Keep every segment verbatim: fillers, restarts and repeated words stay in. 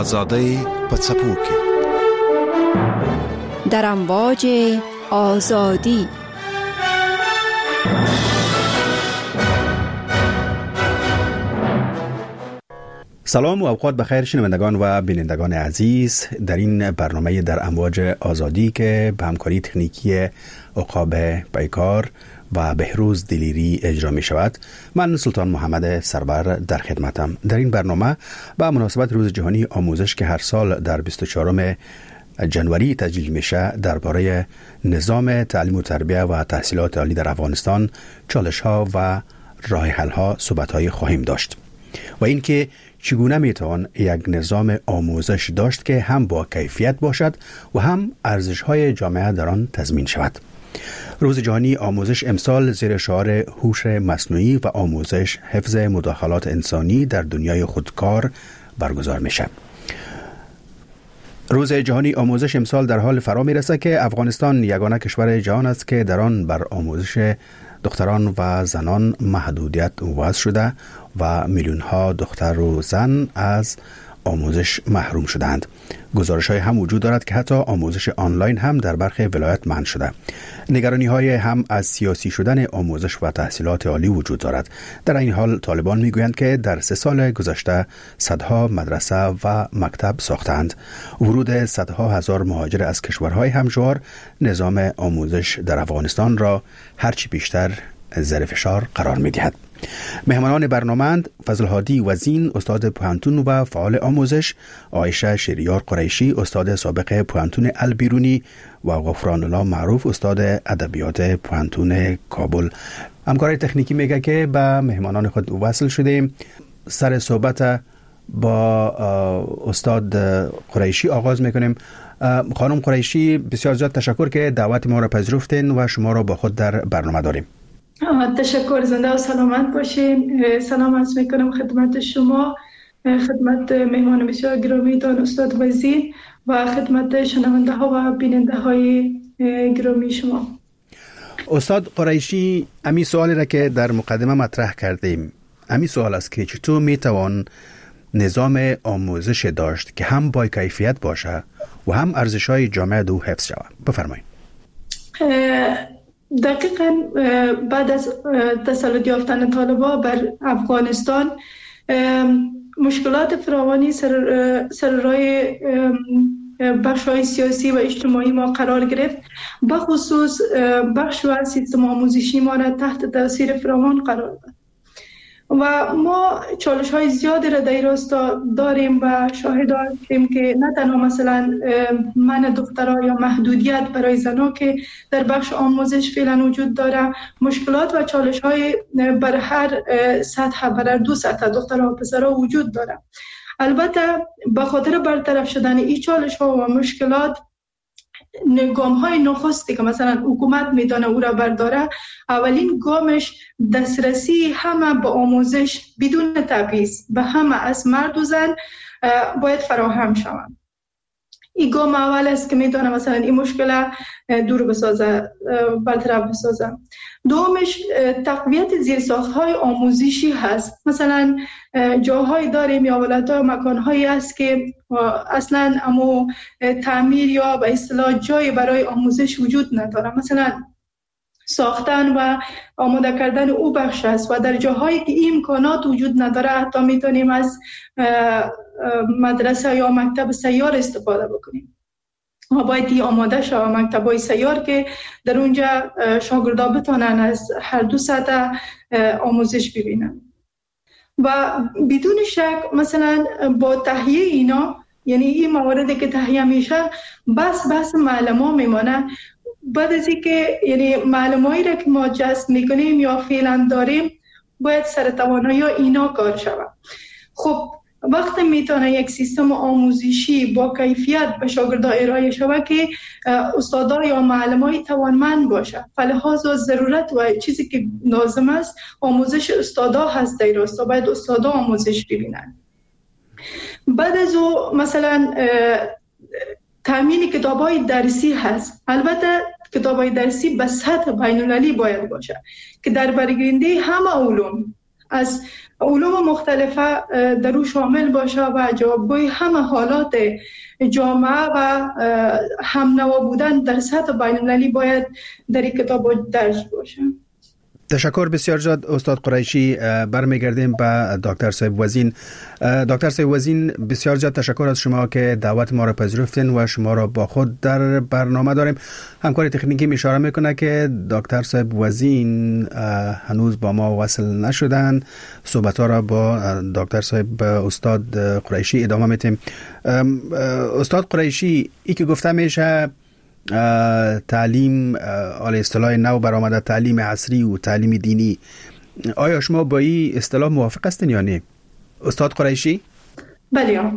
آزادی پڅپوکي در امواج آزادی. سلام و اوقات بخیر شنوندگان و بینندگان عزیز، در این برنامه در امواج آزادی که به همکاری تکنیکی عقاب پیکار و بهروز دلیری اجرا می شود، من سلطان محمد سرور در خدمتم. در این برنامه با مناسبت روز جهانی آموزش که هر سال در بیست و چهارم جنوری تجلیل میشه، درباره نظام تعلیم و تربیت و تحصیلات عالی در افغانستان، چالش ها و راه حل ها صحبت های خواهیم داشت و اینکه چگونه میتوان یک نظام آموزش داشت که هم با کیفیت باشد و هم ارزش های جامعه در آن تضمین شود. روز جهانی آموزش امسال زیر شعار هوش مصنوعی و آموزش حفظ مداخلات انسانی در دنیای خودکار برگزار میشه. روز جهانی آموزش امسال در حال فرا میرسه که افغانستان یگانه کشور جهان است که در آن بر آموزش دختران و زنان محدودیت وضع شده و میلیون ها دختر و زن از آموزش محروم شدند. گزارش های هم وجود دارد که حتی آموزش آنلاین هم در برخی ولایت منع شده. نگرانی های هم از سیاسی شدن آموزش و تحصیلات عالی وجود دارد. در این حال طالبان میگویند که در سه سال گذشته صدها مدرسه و مکتب ساختند. ورود صدها هزار مهاجر از کشورهای همجوار نظام آموزش در افغانستان را هرچی بیشتر زیر فشار قرار می‌دهد. مهمانان برنامه فضل هادی وزین، استاد پوهنتون و فعال آموزش، عایشه شهریار قریشی، استاد سابق پوهنتون البیرونی و غفران الله معروف، استاد ادبیات پوهنتون کابل. همکار تکنیکی میگه که به مهمانان خود وصل شدیم. سر صحبت با استاد قریشی آغاز میکنیم. خانم قریشی، بسیار زیاد تشکر که دعوت ما را پذیرفتین و شما را با خود در برنامه داریم. تشکر، زنده و سلامت باشین. سلام عرض میکنم خدمت شما، خدمت مهمان بسیار گرامی دان استاد وزیر و خدمت شنونده ها و بیننده های گرامی شما. استاد قریشی، امی سوالی را که در مقدمه مطرح کردیم، امی سوال است که چطور میتوان نظام آموزش داشت که هم با کیفیت باشه و هم ارزش های جامعه دو حفظ شود؟ بفرمایید. دقیقاً بعد از تسلط یافتن طالبان بر افغانستان مشکلات فراوانی سر, سر رای بخش‌های سیاسی و اجتماعی ما قرار گرفت. بخصوص بخش و سیستم آموزشی ما را تحت تاثیر فراوان قرار داد و ما چالش های زیادی را در راستا داریم و شاهد هستیم که نه تنها مثلا منع دخترها یا محدودیت برای زنها که در بخش آموزش فعلا وجود داره، مشکلات و چالش های بر هر سطح، بر دو سطح دخترها و پسرها وجود داره. البته به خاطر برطرف شدن این چالش ها و مشکلات، گام های نخستی که مثلا حکومت میدانه او را برداره، اولین گامش دسترسی همه به آموزش بدون تبعیض به همه از مرد و زن باید فراهم شود. این گام اول است که میدانه مثلا این مشکل دور بسازه، برطرف بسازه. دومش تقویت زیرساخت‌های آموزشی هست. مثلا جاهای داریم یا ولایت‌ها و مکان‌هایی است که اصلاً امو تعمیر یا به اصطلاح جای برای آموزش وجود نداره. مثلا ساختن و آماده کردن او بخش است و در جاهایی که این امکانات وجود نداره حتی میتونیم از مدرسه یا مکتب سیار استفاده بکنیم. ما باید این آماده شود مکتب‌های سیار که در اونجا شاگردا بتونن از هر دو سطح آموزش ببینن و بدون شک مثلا با تهیه اینا، یعنی این مواردی که تهیه میشه بس بس معلمان میمانه. بعد از اینکه یعنی معلومایی را که ما جذب میکنیم یا فعلا داریم باید سر توانایی اینا کار شود. خب وقتی میتونه یک سیستم آموزشی با کیفیت به شاگردان ارائه شود که استادا یا معلمای توانمند باشه، فلحاظ و ضرورت و چیزی که لازم است آموزش استادا هست در راستا، باید استادا آموزش ببینن. بعد از او مثلا تامین کتابای درسی هست. البته کتابای درسی به سطح بین‌المللی باید باشه که در برگیرنده همه علوم از علوم مختلفه در او شامل باشه و جوابگوی همه حالات جامعه و هم نوا بودن در سطح بین المللی باید در این کتاب درج باشه. تشکر بسیار زیاد استاد قریشی. برمیگردیم به دکتر صاحب وزین. دکتر صاحب وزین، بسیار زیاد تشکر از شما که دعوت ما را پذیرفتین و شما را با خود در برنامه داریم. همکار تکنیکی می اشاره میکنه که دکتر صاحب وزین هنوز با ما وصل نشدن. صحبت ها را با دکتر صاحب استاد قریشی ادامه میتیم. استاد قریشی، ای که گفته میشه تعلیم علی اصطلاح نو برآمده، تعلیم عصری و تعلیم دینی، آیا شما با این اصطلاح موافق هستین یا نه استاد قریشی؟ بله.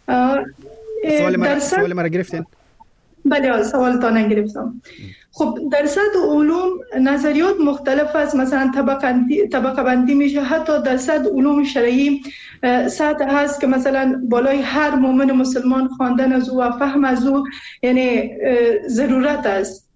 سوال مرا سوال مرا گرفتین؟ بله، سوال تا نگرفتم. خب در سطح علوم نظریات مختلف است، مثلا طبقه بندی میشه، حتی در سطح علوم شرعی سطح هست که مثلا بالای هر مؤمن مسلمان خواندن از او و فهم از او یعنی ضرورت است.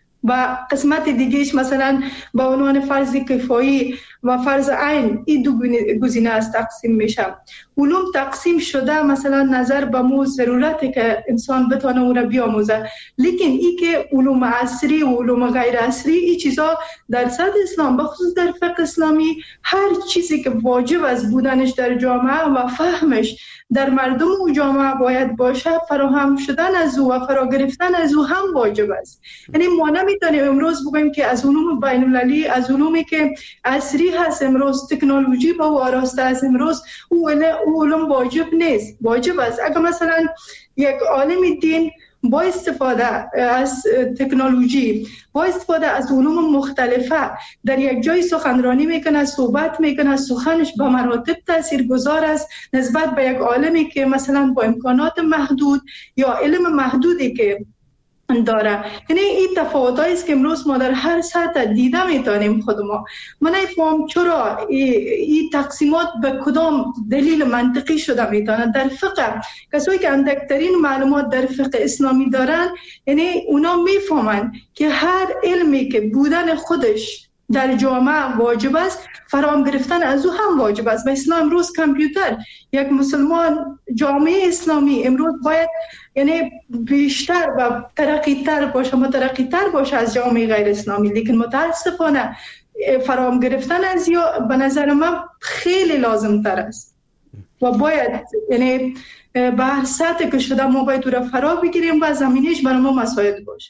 و قسمت دیگهش مثلا با عنوان فرض کفایی و فرض عین، این دو گزینه است تقسیم میشه. علوم تقسیم شده مثلا نظر به مو ضرورته که انسان بتونه او را بیاموزه، لیکن ای که علوم عصری و علوم غیر عصری، این چیزا در سطح اسلام بخصوص در فقه اسلامی هر چیزی که واجب از بودنش در جامعه و فهمش در مردم و جامعه باید باشه، فراهم شدن از او و فرا گرفتن از او هم واجب است. یعنی ما نمیتونیم امروز بگیم که از علوم بین المللی، از علومی که عصری هست امروز، تکنولوژی با او آراسته است امروز، او علوم واجب نیست. واجب است. اگر مثلا یک عالم دین با استفاده از تکنولوژی، با استفاده از علوم مختلفه در یک جای سخنرانی میکنه، صحبت میکنه، سخنش به مراتب تاثیرگذار است نسبت به یک عالمی که مثلا با امکانات محدود یا علم محدودی که داره. یعنی این تفاوتایی است که امروز ما در هر سطح دیده میتونیم خود ما. من نفهم چرا این تقسیمات به کدام دلیل منطقی شده میتونه. در فقه کسایی که اندکترین معلومات در فقه اسلامی دارن، یعنی اونا میفهمن که هر علمی که بودن خودش در جامعه واجب است، فراهم گرفتن از او هم واجب است. و اسلام امروز کامپیوتر، یک مسلمان جامعه اسلامی امروز باید یعنی بیشتر و ترقی‌تر باشه، مترقی‌تر باشه از جامعه غیر اسلامی، لیکن متاسفانه فراهم گرفتن از یا به نظر من خیلی لازم تر است و باید یعنی به هر سطح که شده ما باید او را فرا بگیریم و زمینش برای ما مساعد باشه.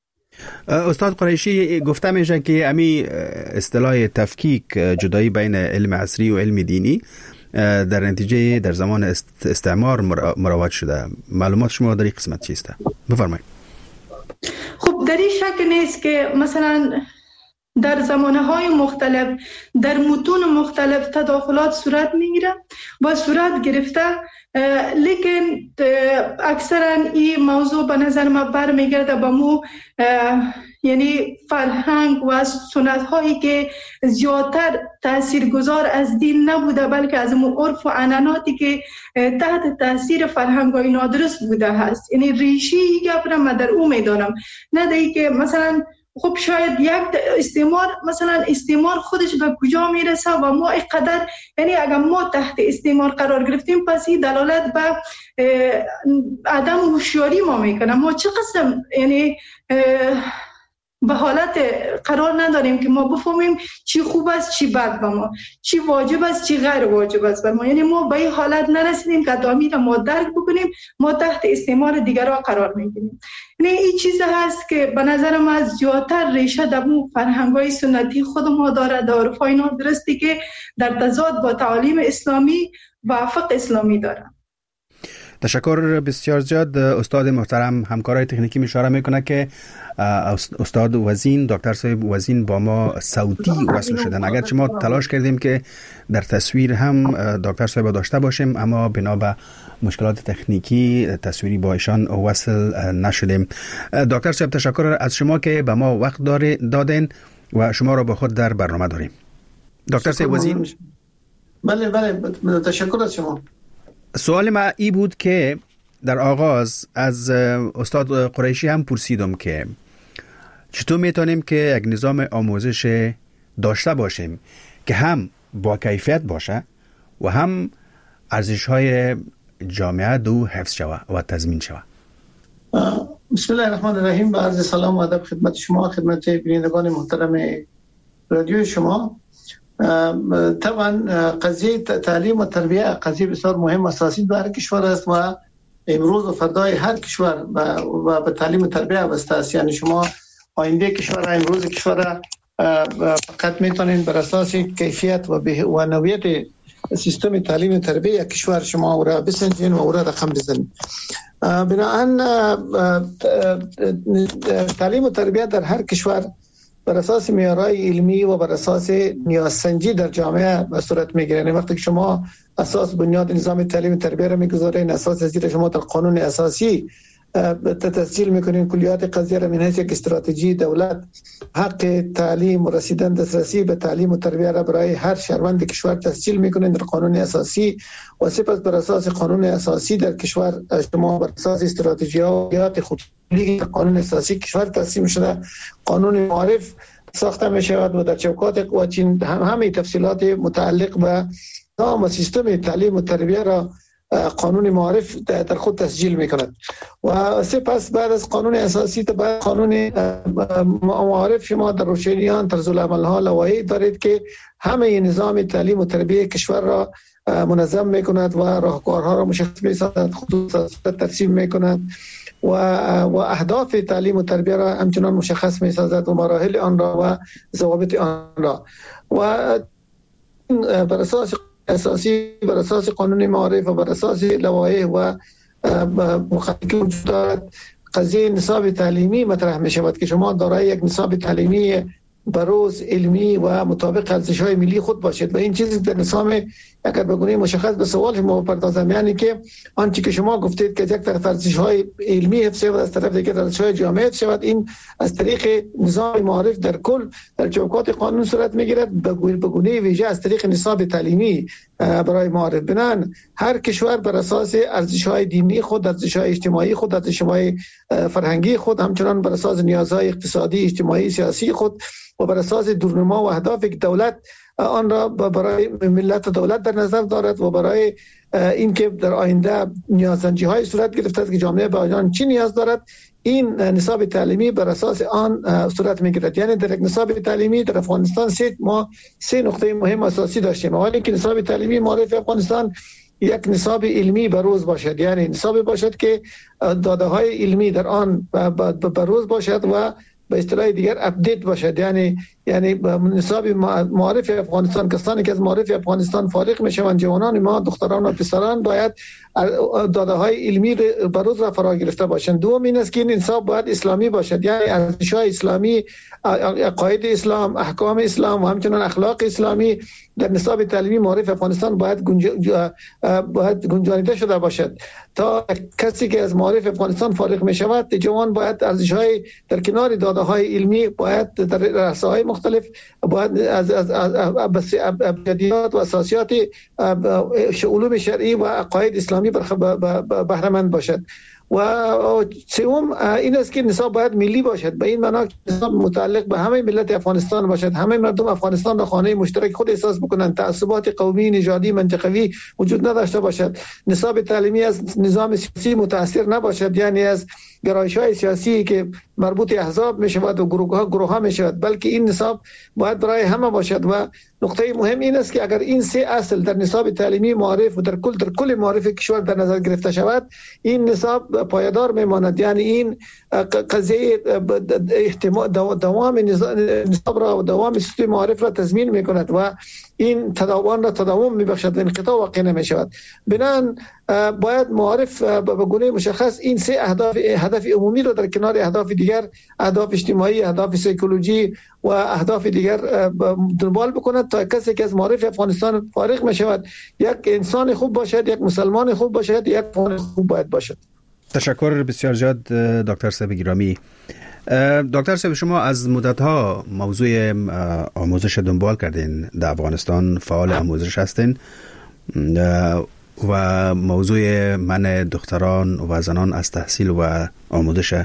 استاد قریشی، گفته میشه که امی اصطلاح تفکیک، جدایی بین علم عصری و علم دینی در نتیجه در زمان استعمار مروج شده. معلومات شما در این قسمت چیست؟ بفرمایید. خب در این شک نیست که مثلا در زمانه‌های مختلف در متون مختلف تداخلات صورت میگیره و صورت گرفته، لیکن اکثرا این موضوع به نظر من برمیگرده به مو یعنی فرهنگ و سنت هایی که زیادتر تاثیرگذار از دین نبوده، بلکه از مو عرف و عنعناتی که تحت تاثیر فرهنگ های نادرست بوده هست. یعنی ریشی گپ را من در او میدانم، نه دیگه که مثلا خب شاید یک استعمار مثلا استعمار خودش به کجا میرسه و ما اینقدر یعنی اگر ما تحت استعمار قرار گرفتیم پس این دلالت به عدم هوشیاری ما میکنه. ما چه قسم یعنی به حالت قرار نداریم که ما بفهمیم چی خوب است چی بد به ما، چی واجب است چی غیر واجب است بر ما. یعنی ما به این حالت نرسیدیم که دامی را ما درک بکنیم، ما تحت استعمار دیگران قرار میگیریم. یعنی این چیز هست که به نظر من زیادتر ریشه در اون فرهنگ‌های سنتی خود ما داره، در عرفای نادرستی که در تضاد با تعالیم اسلامی و فقه اسلامی داره. تشکر بسیار زیاد. استاد محترم همکارای تکنیکی اشاره میکنه که استاد وزین، دکتر صاحب وزین با ما صوتی وصل شدن. اگرچه ما تلاش کردیم که در تصویر هم دکتر صاحب داشته باشیم، اما بنا به مشکلات تکنیکی تصویری با ایشان وصل نشدیم. دکتر صاحب تشکر از شما که به ما وقت دادین و شما را با خود در برنامه داریم. دکتر صاحب وزین. بله بله تشکر از شما. سوال ما ای بود که در آغاز از استاد قریشی هم پرسیدم که چطور میتونیم که یک نظام آموزش داشته باشیم که هم با کیفیت باشه و هم ارزش های جامعه دو حفظ شوه و تضمین شوه. بسم الله الرحمن الرحیم. با عرض سلام و ادب خدمت شما، خدمت بینندگان محترم رادیو شما. طبعا قضیه تعلیم و تربیه قضیه بسیار مهم و اساسی در کشور است و امروز و فردای هر کشور و به تعلیم و تربیه وابسته است. یعنی شما آینده کشور، امروز کشور فقط میتونین بر اساس کیفیت و و نوعیت سیستم تعلیم و تربیه کشور شما او را بسنجین و او را رقم بزنید. بنابراین تعلیم و تربیه در هر کشور بر اساس معیارهای علمی و بر اساس نیازسنجی در جامعه به صورت میگیره. یعنی وقتی که شما اساس بنیاد نظام تعلیم و تربیه را میگذارین، اساس زیر شما در قانون اساسی تسجیل میکنین کلیات قضیه را من حیث یک استراتژی دولت حق تعلیم و رسیدن دسترسی به تعلیم و تربیه را برای هر شهروند کشور تسجیل میکنین در قانون اساسی و سپس بر اساس قانون اساسی در کشور شما بر اساس استراتژیات خودی قانون اساسی کشور تصمیم شده قانون معرف ساخته می شود و در چوکات قوانین هم همه تفصیلات متعلق به نظام و سیستم تعلیم و تربیه را قانون معرف در خود تسجیل میکند و سپس بعد از قانون اساسی تا بعد قانون معرف شما در روشنیان طرز العمل ها لوایح دارید که همه نظام تعلیم و تربیه کشور را منظم میکند و راهکارها را مشخص میسازد، خصوصات ترسیم میکند و و اهداف تعلیم و تربیه را همچنان مشخص میسازد و مراحل آن را و ضوابط آن را و بر اساس اساسی بر اساس قانون معرف و بر اساس لوایح و مخالفت وجود دارد قضیه نصاب تعلیمی مطرح می شود که شما دارای یک نصاب تعلیمی بروز علمی و مطابق ارزش‌های ملی خود باشید و این چیزی در نظام اگر به گونه مشخص به سوال شما بپردازم، یعنی که آنچه که شما گفتید که یک طرف ارزش‌های علمی حفظ شود از طرف دیگر ارزش‌های جامعه حفظ شود، این از طریق نظام معرف در کل در چوکات قانون صورت میگیرد به گونه ویژه از طریق نصاب تعلیمی برای معرف. بنان هر کشور بر اساس ارزش‌های دینی خود، ارزش‌های اجتماعی خود، ارزش‌های فرهنگی خود، همچنان بر اساس نیازهای اقتصادی، اجتماعی، سیاسی خود و بر اساس دورنما و اهداف که دولت آن را برای ملت دولت در نظر دارد و برای اینکه در آینده نیازسنجی های صورت گرفته که جامعه به آن چی نیاز دارد، این نصاب تعلیمی بر اساس آن صورت میگیرد. یعنی در یک نصاب تعلیمی در افغانستان سه ما سه نقطه مهم اساسی داشتیم. اولی که نصاب تعلیمی معرف افغانستان یک نصاب علمی بروز باشد، یعنی نصاب باشد که داده های علمی در آن بروز باشد و به اصطلاح دیگر اپدیت باشد. یعنی یعنی نصاب معرف افغانستان، کسانی که از معرف افغانستان فارغ میشوند، جوانان ما، دختران و پسران، باید داده های علمی بروز را فرا گرفته باشند. دوم این است که این نصاب باید اسلامی باشد، یعنی ارزش‌های اسلامی، عقاید اسلام، احکام اسلام و همچنین اخلاق اسلامی در نصاب تعلیمی معرف افغانستان باید گنج... باید گنجانیده شده باشد تا کسی که از معرف افغانستان فارغ می شود جوان باید ارزش‌های در کنار داده‌های علمی باید در رسانه‌های مختلف باید از از ابجدیات و اساسیات علوم شرعی و عقاید اسلامی بهره مند باشد. و سوم این است که نصاب باید ملی باشد، به این معنا نصاب متعلق به همه ملت افغانستان باشد، همه مردم افغانستان را خانه مشترک خود احساس بکنند، تعصبات قومی، نژادی، منطقوی وجود نداشته باشد. نصاب تعلیمی از نظام سیاسی متاثر نباشد، یعنی از گرایش‌های سیاسی که مربوط احزاب میشود و گروه‌ها گروه‌ها میشود، بلکه این نصاب باید برای همه باشد. و نقطه مهم این است که اگر این سه اصل در نصاب تعلیمی معرف و در کل در کل معرف کشور در نظر گرفته شود، این نصاب پایدار میماند. یعنی این قضیه احتمال دوام نصاب را و دوام سیستم معرف را تضمین میکند و این تداوم را تداوم میبخشد، انقطاع واقع نمیشود. بنان باید معرف به گونه مشخص این سه اهداف هدف عمومی را در کنار اهداف دیگر، اهداف اجتماعی، اهداف سیکولوژی و اهداف دیگر دنبال بکند تا کسی که از معرف افغانستان فارغ میشود یک انسان خوب باشد، یک مسلمان خوب باشد، یک افغان خوب باید باشد. تشکر بسیار زیاد دکتر صاحب گرامی. دکتر صاحب، شما از مدت‌ها موضوع آموزش دنبال کردین، در افغانستان فعال آموزش هستین و موضوع منع دختران و زنان از تحصیل و آموزش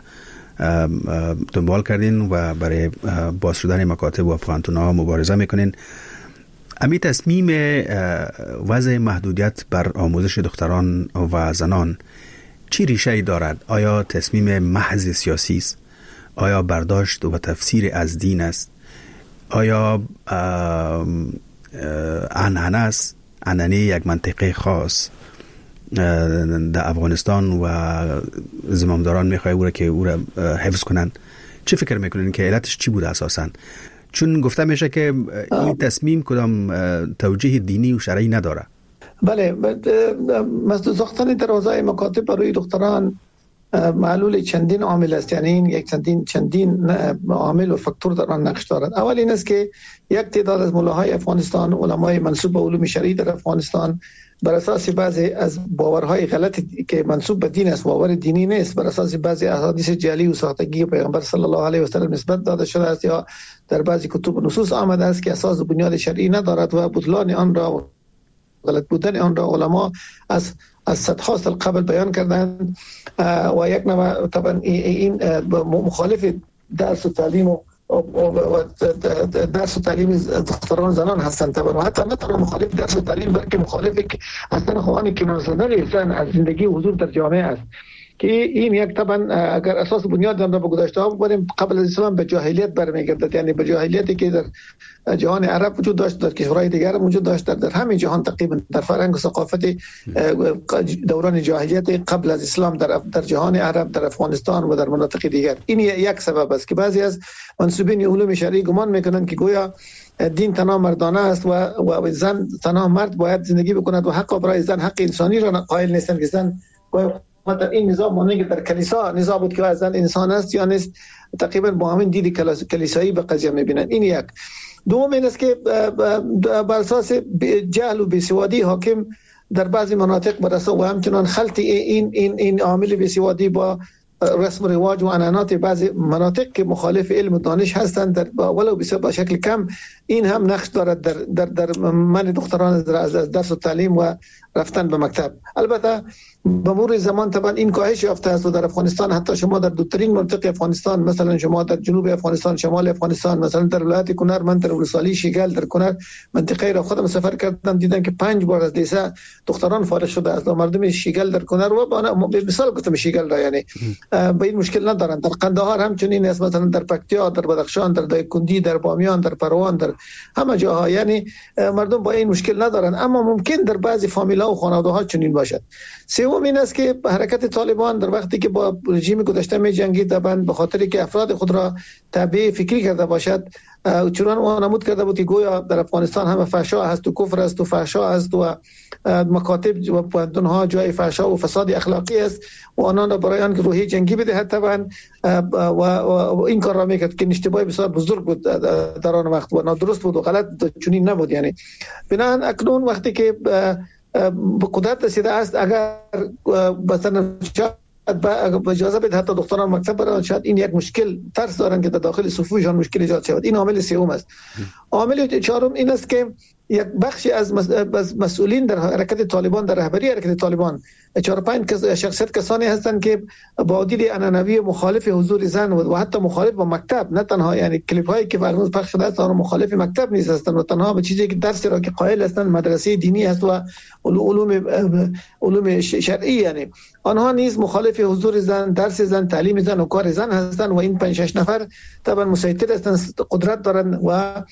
دنبال کردین و برای باز شدن مکاتب و پوهنتون‌ها مبارزه میکنین. امی تصمیم وضع محدودیت بر آموزش دختران و زنان چی ریشه دارد؟ آیا تصمیم محض سیاسی است؟ آیا برداشت و تفسیر از دین است؟ آیا عنعنه است؟ عنعنه یک منطقه خاص در افغانستان و زمامداران میخواه او را که او را حفظ کنن؟ چه فکر میکنین که علتش چی بوده اساساً؟ چون گفته میشه که این تصمیم کدام توجیه دینی و شرعی نداره. بله، مسدود ساختن دروازه مکاتب برای دختران معلول چندین عامل است. یعنی این یک چندین چندین عامل و فاکتور در آن نقش دارد. اول این است که یک تعداد از ملاهای افغانستان، علمای منسوب به علوم شرعی در افغانستان، بر اساس بعضی از باورهای غلطی که منسوب به دین است، باور دینی نیست، بر اساس بعضی احادیث جعلی و ساختگی پیامبر صلی الله علیه و سلم نسبت داده شده است یا در بعضی کتب و نصوص آمده است که اساس و بنیاد شرعی ندارد و بطلان آن را، غلط بودن آن را علما از از صدها سال قبل بیان کردند و یک نوع طبعا این مخالف درس و تعلیم و درس و تعلیم دختران زنان هستند. طبعا و حتی نه تنها مخالف درس و تعلیم بلکه مخالف هستن خواهان که منصدر زن از زندگی و حضور در جامعه است که این یک طبعا اگر اساس بنیاد آن را به گذشته ها ببریم قبل از اسلام به جاهلیت برمیگردد. یعنی به جاهلیتی که در جهان عرب وجود داشت، در کشورهای دیگر وجود داشت، در, در همین جهان تقریبا در فرهنگ و ثقافت دوران جاهلیت قبل از اسلام در در جهان عرب، در افغانستان و در مناطق دیگر. این یک سبب است که بعضی از منسوبین علوم شرعی گمان میکنند که گویا دین تنها مردانه است و و زن تنها مرد باید زندگی بکند و حق برای زن، حق انسانی را قائل نیستند که زن در این نظام مانند در کلیسا نظام بود که زن انسان است یا نیست، تقریبا با همین دید کلیسایی به قضیه میبینن. این یک. دوم این است که بر اساس جهل و بیسوادی حاکم در بعضی مناطق بر اساس و همچنان خلط این این این عامل بیسوادی با رسم و رواج و عنعنات بعضی مناطق که مخالف علم و دانش هستند در ولو بسیار با شکل کم، این هم نقش دارد در در در منع دختران از درس و تعلیم و رفتن به مکتب. البته به مرور زمان طبعا این کاهش یافته است و در افغانستان حتی شما در دورترین منطقه افغانستان، مثلا شما در جنوب افغانستان، شمال افغانستان، مثلا در ولایت کنر، من در ولسوالی شیگل در کنر منطقه را خودم سفر کردم، دیدم که پنج بار از لیسه دختران فارغ شده است. مردم شیگل در کنر و به مثال گفتم شیگل را یعنی به این مشکل ندارن. در قندهار همچنین است، مثلا در پکتیا، در بدخشان، در دایکنډي، در بامیان، در پروان، در همه جاها یعنی مردم با این مشکل ندارن. اما ممکن در بعضی فامیل‌ها و خانواده‌ها چنین باشد. سوم این است که حرکت طالبان در وقتی که با رژیم گذشته می جنگید به خاطر که افراد خود را تابع فکری کرده باشد، چنان وانمود کرده بود که گویا در افغانستان همه فحشا هست و کفر است و فحشا است و مکاتب و پوهنتون‌ها جای فحشا و فساد اخلاقی است و آنان را برای آنکه روحیه جنگی بدهد طبعا و این کار را میکرد که اشتباه بسیار بزرگ بود در آن وقت و نادرست بود و غلط چنین نبود. یعنی بنابراین اکنون وقتی که به قدرت رسیده است، اگر مثلا با اجازه بده حتی دختران مکتب برن، شاید این یک مشکل ترس دارن که در داخل صفوفشان مشکل ایجاد شود. این عامل سوم است. عامل چهارم این است که یک بخشی از مسئولین در حرکت طالبان، در رهبری حرکت طالبان، چهار پنج شخصیت کسانی هستند که با دید عنعنوی مخالف حضور زن و حتی مخالف با مکتب، نه تنها یعنی کلیپ هایی که فرمود پخش شده است آن مخالف مکتب نیست هستند و تنها به چیزی که درسی را که قائل هستند مدرسه دینی است و علوم علوم شرعی، یعنی آنها نیز مخالف حضور زن، درس زن، تعلیم زن و کار زن هستند و این پنج شش نفر طبعا مسیطر هستند، قدرت دارند و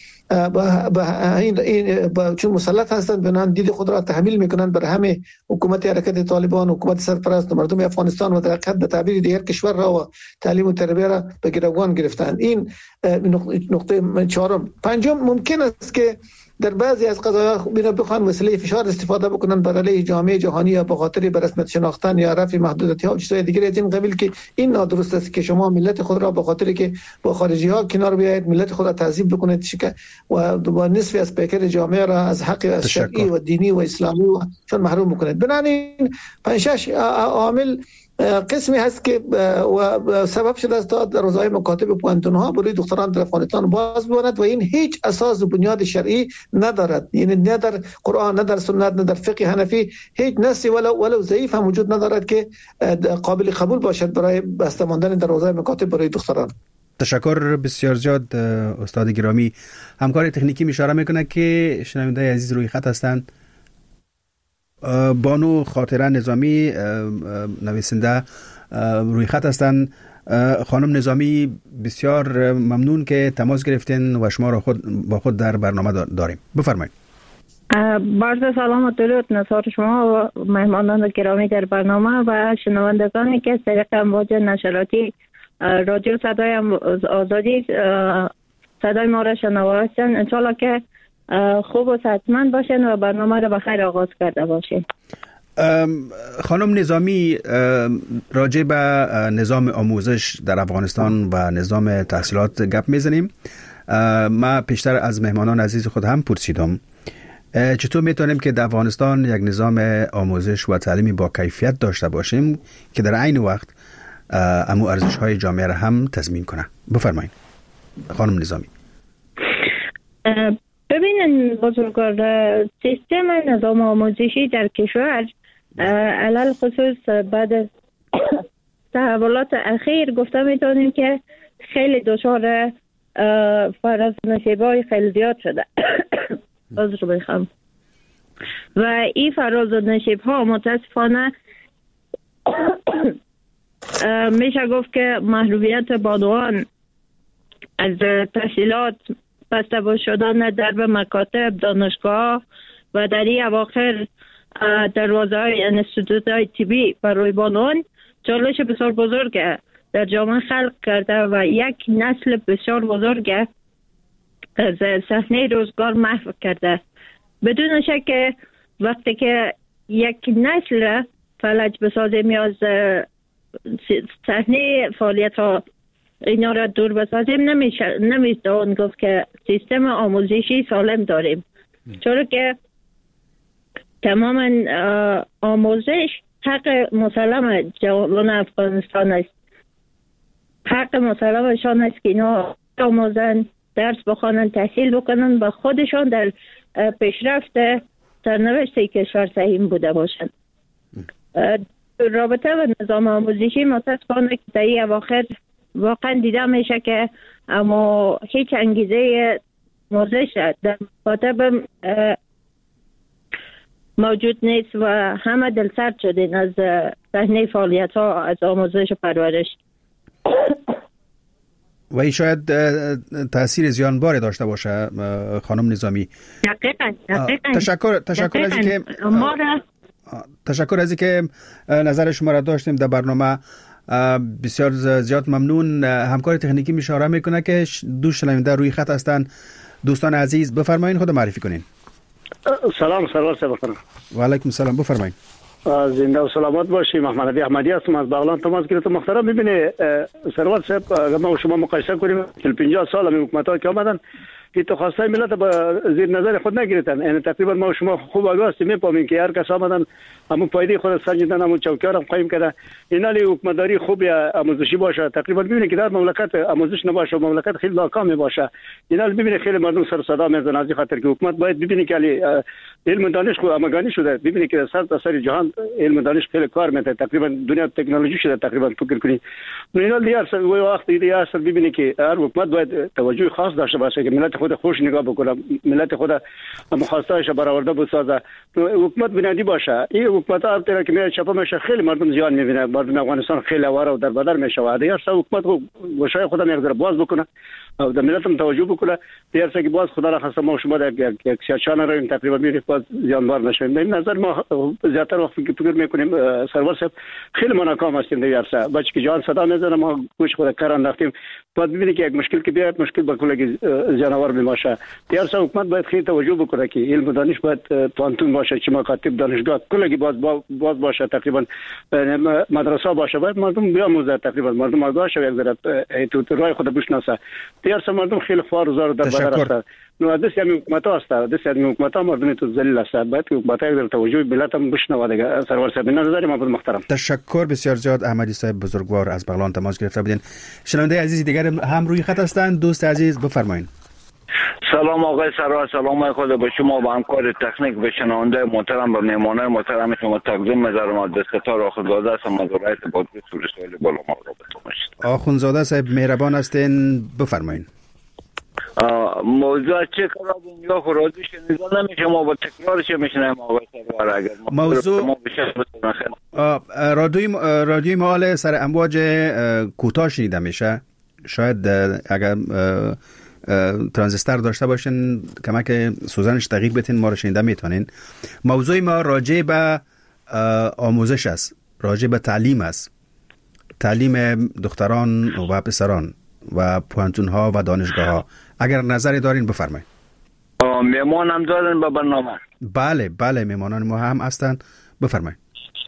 با این این با چون مسلط هستند بنان دید خود را تحمیل میکنند بر همه حکومت حرکت طالبان، حکومت سرپرست و مردم افغانستان و در حقیقت به تعبیر دیگر کشور را و تعلیم و تربیت را به گروگان گرفتند. این نقطه چهارم. پنجم ممکن است که در بعضی از قضایا بینا بخوان وسیله فشار استفاده بکنن بر علیه جامعه جهانی یا به خاطر به رسمیت شناختن یا رفع محدودیت ها و چیزهای دیگه از این قبیل که این نادرست است که شما ملت خود را به خاطر که با خارجی ها کنار بیایید، ملت خود را تعذیب بکنید و با نصف از پیکر جامعه را از حق از شرعی و دینی و اسلامی و چون محروم بکنید. بنابراین پنج شش عامل قسمی هست که و سبب شده است تا در روزهای مکاتب پوهنتون‌ها برای دختران در افغانستان باز بماند و این هیچ اساس و بنیاد شرعی ندارد. یعنی نه در قرآن، نه در سنت، نه در فقه حنفی هیچ نصی ولو ولو ضعیف هم وجود ندارد که قابل قبول باشد برای بسته ماندن در روزهای مکاتب برای دختران. تشکر بسیار زیاد استاد گرامی. همکار تکنیکی اشاره میکنه که شنونده عزیز روی خط هستند. بانو خاطره نظامی نویسنده روی خط هستند. خانم نظامی بسیار ممنون که تماس گرفتین و شما را خود با خود در برنامه داریم. بفرمایید. عرض سلام و درود نثار شما و مهمانان گرامی در برنامه و شنوندگانی که از طریق امواج نشراتی رادیو صدای آزادی صدای ما را شنوا هستند. انشالله که خوب و صحتمند باشین و برنامه را بخیر آغاز کرده باشین. خانم نظامی، راجع به نظام آموزش در افغانستان و نظام تحصیلات گپ میزنیم. ما پیشتر از مهمانان عزیز خود هم پرسیدم چطور میتونیم که در افغانستان یک نظام آموزش و تعلیمی با کیفیت داشته باشیم که در عین وقت امو ارزش های جامعه را هم تضمین کنه. بفرمایید خانم نظامی. ببینن بزرگوار، سیستم نظام آموزشی در کشور علل خصوص بعد از تحولات اخیر گفته میتونیم که خیلی دچار فراز نشیب‌های خیلی زیاد شده. عذر بخوام. و این فراز و نشیب ها متاسفانه میشه گفت که محرومیت بانوان از تحصیلات، بسته شدن درب مکاتب، دانشگاه و در این اواخر دروازه های انستیتوت های طبی برای بانوان چالش بسیار بزرگ در جامعه خلق کرده و یک نسل بسیار بزرگ از صحنه روزگار محو کرده. بدون شک وقتی که یک نسل فلج بسازیم یا از صحنه فعالیت ها اینا را دور بسازیم، نمیشه نمیشه اون گفت که سیستم آموزشی سالم داریم، چون که تماما آموزش حق مسلم جوانان افغانستان است. حق مسلمشان است که اینا آموزن، درس بخوانن، تحصیل بکنن و خودشان در پیشرفت سرنوشت کشور سهیم بوده باشند. رابطه و نظام آموزشی متاسفانه که در این اواخر واقعا دیده میشه که اما هیچ انگیزه آموزش در مکاتب موجود نیست و همه دلسرد شدین از صحنه فعالیت ها از آموزش و پرورش. و این شاید تاثیر زیانباری داشته باشه خانم نظامی. دقیقاً دقیقاً. تشکر تشکر از اینکه تشکر از اینکه نظر شما را داشتیم در برنامه. بسیار زیاد ممنون. همکار تکنیکی اشاره میکنه که دو شنونده روی خط هستند. دوستان عزیز بفرمایید خود معرفی کنین. سلام سلام سلام. و علیکم سلام. بفرمایید. زنده و سلامت باشی. محمد علی احمدی هستم از بغلان تماس گرفتم. محترم ببینید سروت صاحب، اگر شما مقایسه کنیم که پنجاه سال می حکومت‌ها که آمدن که تو خواسته ملت با زیر نظر خود نگرفتن. یعنی تقریبا ما شما خوب آگاه هستیم می‌فهمیم که هر کس آمدن همون پایده خود سنجیدن، همون چوکیار هم قایم کرده. اینالی حکومتداری خوب یا آموزشی باشه. تقریبا ببینید که در مملکت آموزش نباشه مملکت خیلی ناکام باشه. اینال ببینید خیلی مردم سر صدا میزنن از خاطر که حکومت باید ببینید که علم و دانش خو امگانی شده. ببینید که سر تا سر جهان علم و دانش خیلی کار میته. تقریبا دنیا تکنولوژی شده. تقریبا فکر کنید اینال دیار سر و وقت دیار سر ببینید که هر حکومت باید توجه خاص داشته باشه که ملت خود خوش نگاه بکنه، ملت خود مخواستایش برآورده بسازه. حکومت بنیادی باشه. این حکومت ها که میاد چپا میشه خیلی مردم زیان میبینه. مردم افغانستان خیلی آواره و در بدر میشه. دیار سر حکومت گوشای خود میگذره باز بکنه و در ملت هم توجه بکنه. دیار سر که باز خدا را خواستم ما شما در یک سیاچان رو تقریبا میریم باز زیانبار نشیم. در نظر ما زیاتر وقت فکر میکنیم سرور صاحب خیلی ناکام هستیم. دیار سر بچه که جان صدا میزنه ما گوش خود کار انداختیم. بعد ببینید که یک مشکل که بیاد مشکل با کلی جانور میشه. دیار سر حکومت باید خیلی توجه بکنه که علم و دانش باید پانتون باشه، چه مکاتب دانشگاه کلی باز باز باشه. تقریبا مدرسه باشه باید مردم بیاموزه. تقریبا مردم آگاه شه یک ذره تو راه خود بشناسه. دیار سر مردم خیلی خوار و زار در بدر هست. نو دست یعنی حکومت هست. دست یعنی حکومت ها مردم تو ذلیل است. باید حکومت ها در توجه ملت هم بشنوه دیگه. سرور صاحب نظر ما بود محترم. تشکر بسیار زیاد. احمدی صاحب بزرگوار از بغلان تماس گرفته بودین. شنونده عزیز دیگر هم روی خط هستند. دوست عزیز بفرمایید. سلام آقای سرور، سلام خود به شما، به همکار تکنیک، به شنونده محترم، به مهمانان محترم شما تقدیم می‌ذارم. از دستتار آخونزاده هستم از ولایت بادغیس ولسوالی بالامال رابطه باشید. آخونزاده صاحب مهربان هستین، بفرمایید. موضوع چه کار اینجا خرازی شنیده نمیشه، ما با تکرارش میشنیم آقای سرور. اگر موضوع رادیوی رادیوی مال سر امواج کوتاه شنیده میشه. شاید اگر ترانزیستر داشته باشین کمک سوزنش دقیق بتین ما رو شنیده میتونین. موضوع ما راجع به آموزش است، راجع به تعلیم است، تعلیم دختران و پسران و پوانتون ها و دانشگاه ها. اگر نظری دارین بفرمایید. میمان هم دارن به برنامه؟ بله بله میمانان ما هم هستن، بفرمایید.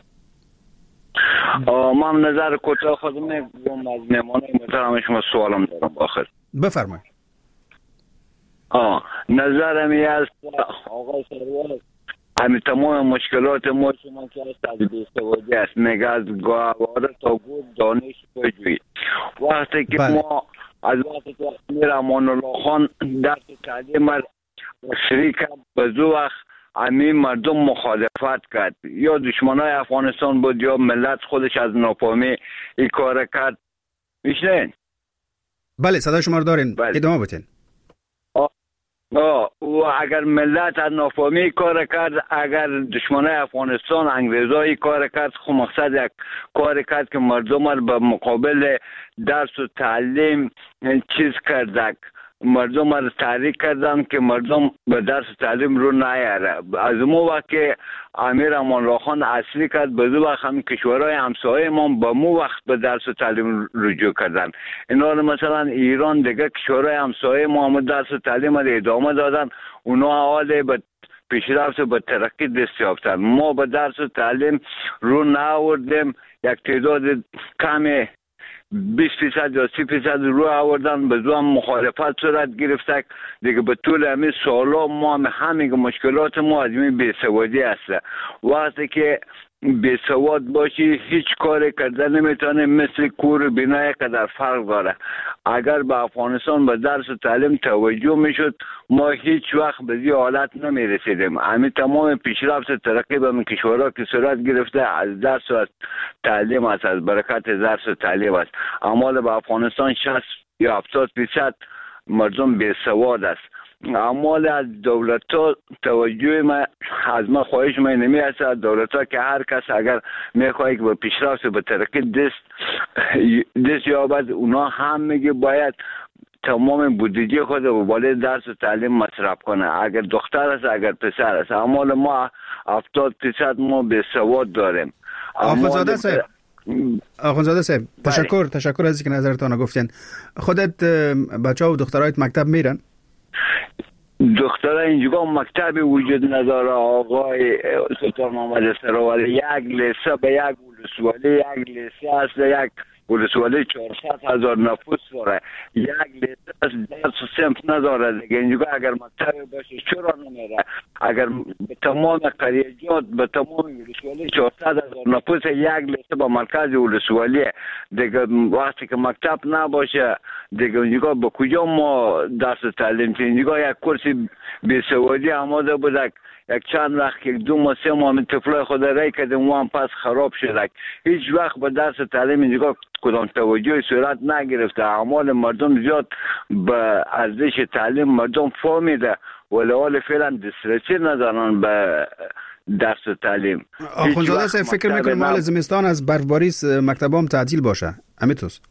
ما هم نظر کوتاه خود میگم از میمانان محترم شما سوالم دارم آخر. بفرمایید. آه نظرم این است آقای سرور، همین تمام مشکلات ما شما که است از بی‌سوادی است، میگه از گوهواره تا گود دانش پژوهی. وقتی که بله. ما از وقتی که امیر امان الله خان درس تعلیم شریک به زو وقت همین مردم مخالفت کرد، یا دشمنای افغانستان بود یا ملت خودش از نافهمی این کار کرد. میشنین؟ بله صدا شما رو دارین، بله. ادامه بتین. آه و اگر ملت از نافهمی کار کرد، اگر دشمنای افغانستان انگریزایی کار کرد، خب مقصد یک کار کرد که مردم را به مقابل درس و تعلیم چیز کردک، مردم را تحریک کردن که مردم به درس و تعلیم رو نیاره. از اون وقت که امیر امان الله خان اصلی کرد، به دو وقت هم کشورهای همسایه ما به مو وقت به درس و تعلیم رجوع کردن. اینا رو مثلا ایران دیگه کشورهای همسایه ما هم درس و تعلیم را ادامه دادن، اونا حال به پیشرفت و به ترقی دست یافتن. ما به درس و تعلیم رو نآوردیم، یک تعداد کمی بیست درصد یا سی درصد رو آوردن، به زو هم مخالفت صورت گرفته. دیگه به طول همین سالا ما هم همین مشکلات ما از این بی‌سوادی است. وقتی که بی‌سواد باشی هیچ کاری کرده نمیتونه، مثل کور بینای قدر فرق داره. اگر به افغانستان به درس و تعلیم توجه میشد ما هیچ وقت به این حالت نمیرسیدیم. همین تمام پیشرفت ترقی به من کشورها که صورت گرفته از درس و تعلیم است، از برکت درس و تعلیم است. اما به افغانستان شصت یا هفتاد درصد مردم بی‌سواد است. اعمال از دولت ها توجه ما از ما خواهش ما نمی است از دولت ها که هر کس اگر میخواهی که به پیشرفت به ترقی دست دست یابد، اونا هم میگه باید تمام بودجه خود رو بالای درس و تعلیم مصرف کنه، اگر دختر است اگر پسر است. اعمال ما هفتاد درصد ما به سواد داریم. آخونزاده صاحب آخونزاده صاحب تشکر تشکر از اینکه نظرتان گفتین. خودت بچه‌ها و دخترایت مکتب میرن؟ دخترها اینجا مکتبی وجود نداره آقای سلطان محمد سرور. یک لیسه به یک ولسوالی، یک لیسه است یک ولسوالی چهارصد هزار نفوس داره، یک لیسه است درس و صنف نداره دیگه. اینجا اگر مکتبی باشه چرا نمیره؟ اگر به تمام قریجات به تمام ولسوالی چهارصد هزار نفوس یک لیسه با مرکز ولسوالی دیگه، وقتی که مکتب نباشه دیگه اینجا به کجا ما درس و تعلیم؟ اینجا یک کرسی بی‌سوادی آماده بودک، یک چند وقت یک دو ماه سه ماه طفلای خود رای کردیم و هم پس خراب شدک. هیچ وقت به درس و تعلیم اینجا کدام توجه صورت نگرفته. اعمال مردم زیاد به ارزش تعلیم مردم فهمیده ولی حال فعلا دسترسی ندارن به درس و تعلیم. آخونزاده صاحب فکر میکنم مال زمستان از برفباری مکتبام تعطیل باشه امیتوس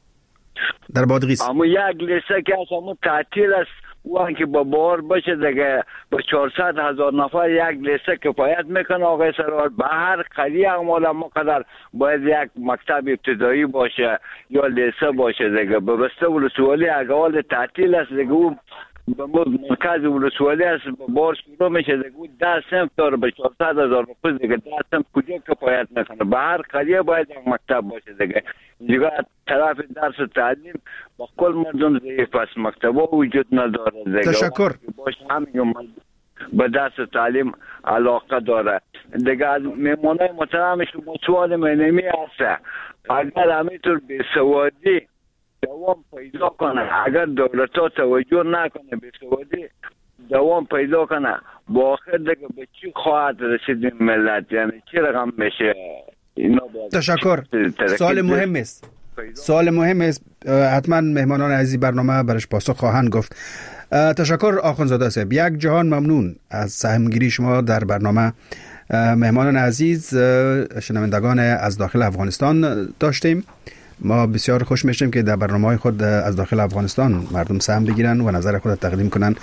در بادغیس؟ اما یک لیسه که اصلا تعطیل است وان که با بار باشه دیگه با چهارصد هزار نفر یک لیسه کفایت میکنه آقای سرور. به هر قریه اعمال ما قدر باید یک مکتب ابتدایی باشه یا لیسه باشه دیگه. به بسته ولسوالی اگه تعطیل است دیگه او به مرکز ولسوالی است بار شروع میشه دیگه او ده صنف داره به چهارصد هزار نفر دیگه، ده صنف کجا کفایت میکنه؟ به هر قریه باید یک مکتب باشه دیگه. دیگه طرف درس و تعلیم با کل مردم ضعیف است، مکتبا وجود نداره دیگه. تشکر. باشه همین به درس و تعلیم علاقه داره دیگه. از میمانای محترم شما سوال منمی هست، اگر همینطور بی‌سوادی دوام پیدا کنه. اگر دولت ها توجه نکنه به سوادی دوام پیدا کنه، با آخر دیگه به چی خواهد رسید این ملت؟ یعنی چی رقم میشه اینا؟ تشکر. سوال مهم است. سوال مهم است. حتما مهمانان عزیز برنامه برش پاسخ خواهند گفت. تشکر آخوندزاده صاحب. یک جهان ممنون از سهمگیری شما در برنامه. مهمانان عزیز، شنوندگان از داخل افغانستان داشتیم. ما بسیار خوش میشیم که در برنامه‌های خود از داخل افغانستان مردم سهم بگیرن و نظر خود تقدیم کنن.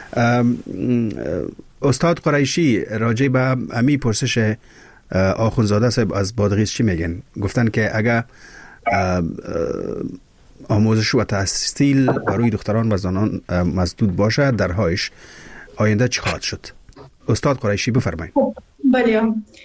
استاد قریشی راجع به امی پرسش آخوندزاده صاحب از بادغیس چی میگن؟ گفتن که اگر آموزش و تحصیل برای دختران و زنان مسدود باشه درهایش آینده چی خواهد شد؟ استاد قریشی بفرمایید. بله،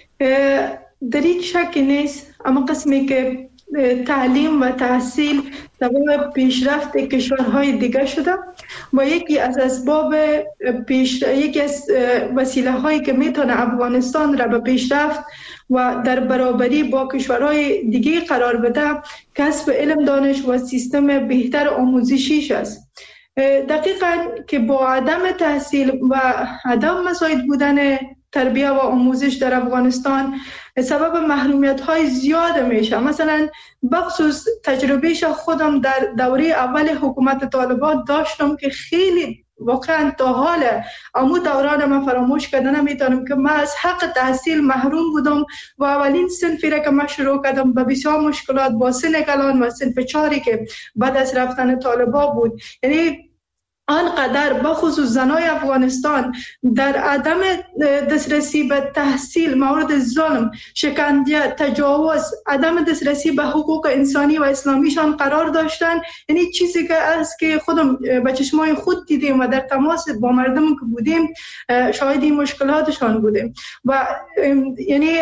در این شک نیست، اما قسمی که تعلیم و تحصیل سبب پیشرفت کشورهای دیگه شده و یکی از اسباب پیش یکی از وسیله هایی که میتونه افغانستان را به پیشرفت و در برابری با کشورهای دیگه قرار بده کسب علم، دانش و سیستم بهتر آموزشیش است. دقیقاً که با عدم تحصیل و عدم مساعد بودن تربیه و آموزش در افغانستان سبب محرومیت های زیاد میشه. مثلا بخصوص تجربهش خودم در دوره اول حکومت طالبان داشتم که خیلی واقعا تا حال امو دوران من فراموش کردن نمیتونم که من از حق تحصیل محروم بودم و اولین صنفی را که من شروع کردم با بسیار مشکلات با سن کلان و صنف چهاری که بعد از رفتن طالبان بود. یعنی آنقدر بخصوص زنای افغانستان در عدم دسترسی به تحصیل مورد ظلم، شکنجه، تجاوز، عدم دسترسی به حقوق انسانی و اسلامیشان قرار داشتن. یعنی چیزی که است که خودم به چشمای خود دیدیم و در تماس با مردم که بودیم شاهد این مشکلاتشان بودیم و یعنی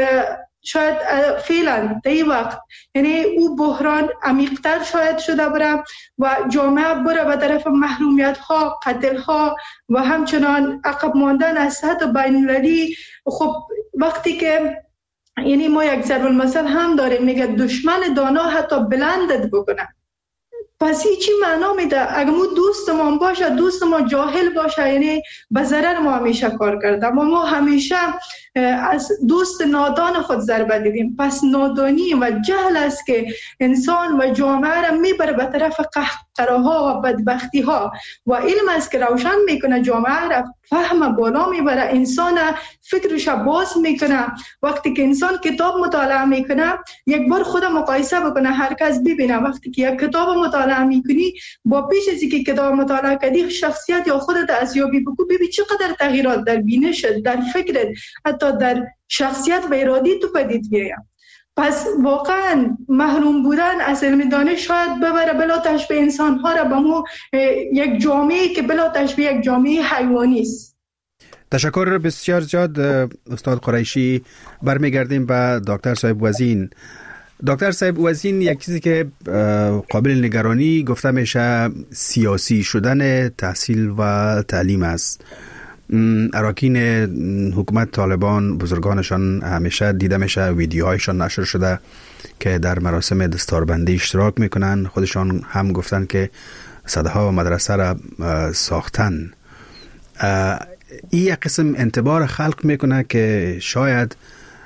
شاید فعلا در این وقت یعنی او بحران عمیق‌تر شاید شده بره و جامعه بره به طرف محرومیت ها، قتل ها و همچنان عقب ماندن از سطح بین‌المللی. خب وقتی که یعنی ما یک ضرب المثل هم داریم میگه دشمن دانا حتی بلندت بکنه، پس این چی معنا میده؟ اگر ما دوست ما باشه، دوست ما جاهل باشه، یعنی به ضرر ما همیشه کار کرده، اما ما همیشه از دوست نادان خود ضربه دیدیم. پس نادانی و جهل است که انسان و جامعه را میبره به طرف قهقراها و بدبختی ها و علم است که روشن میکنه جامعه را، فهم بالا میبره، انسان فکرش باز میکنه. وقتی که انسان کتاب مطالعه میکنه یک بار خود مقایسه بکنه، هر کس ببینه وقتی که یک کتاب مطالعه میکنی با پیش از اینکه کتاب مطالعه کردی شخصیت یا خودت ارزیابی بکن، ببین چقدر تغییرات در بینشت، در فکرت، حتی در شخصیت و ارادی تو پدید بیاید. پس واقعا محروم بودن از علم دانش شاید ببره بلا تشبیه انسان ها را به مو یک جامعه که بلا تشبیه یک جامعه حیوانی است. تشکر بسیار زیاد استاد قریشی. برمیگردیم به دکتر صاحب وزین. دکتر صاحب وزین، یک چیزی که قابل نگرانی گفته میشه سیاسی شدن تحصیل و تعلیم است. اراکین حکومت طالبان بزرگانشان همیشه دیده میشه ویدیوهایشان نشر شده که در مراسم دستاربندی اشتراک میکنن. خودشان هم گفتن که صدها مدرسه را ساختن. این یک قسم انتباه خلق میکنه که شاید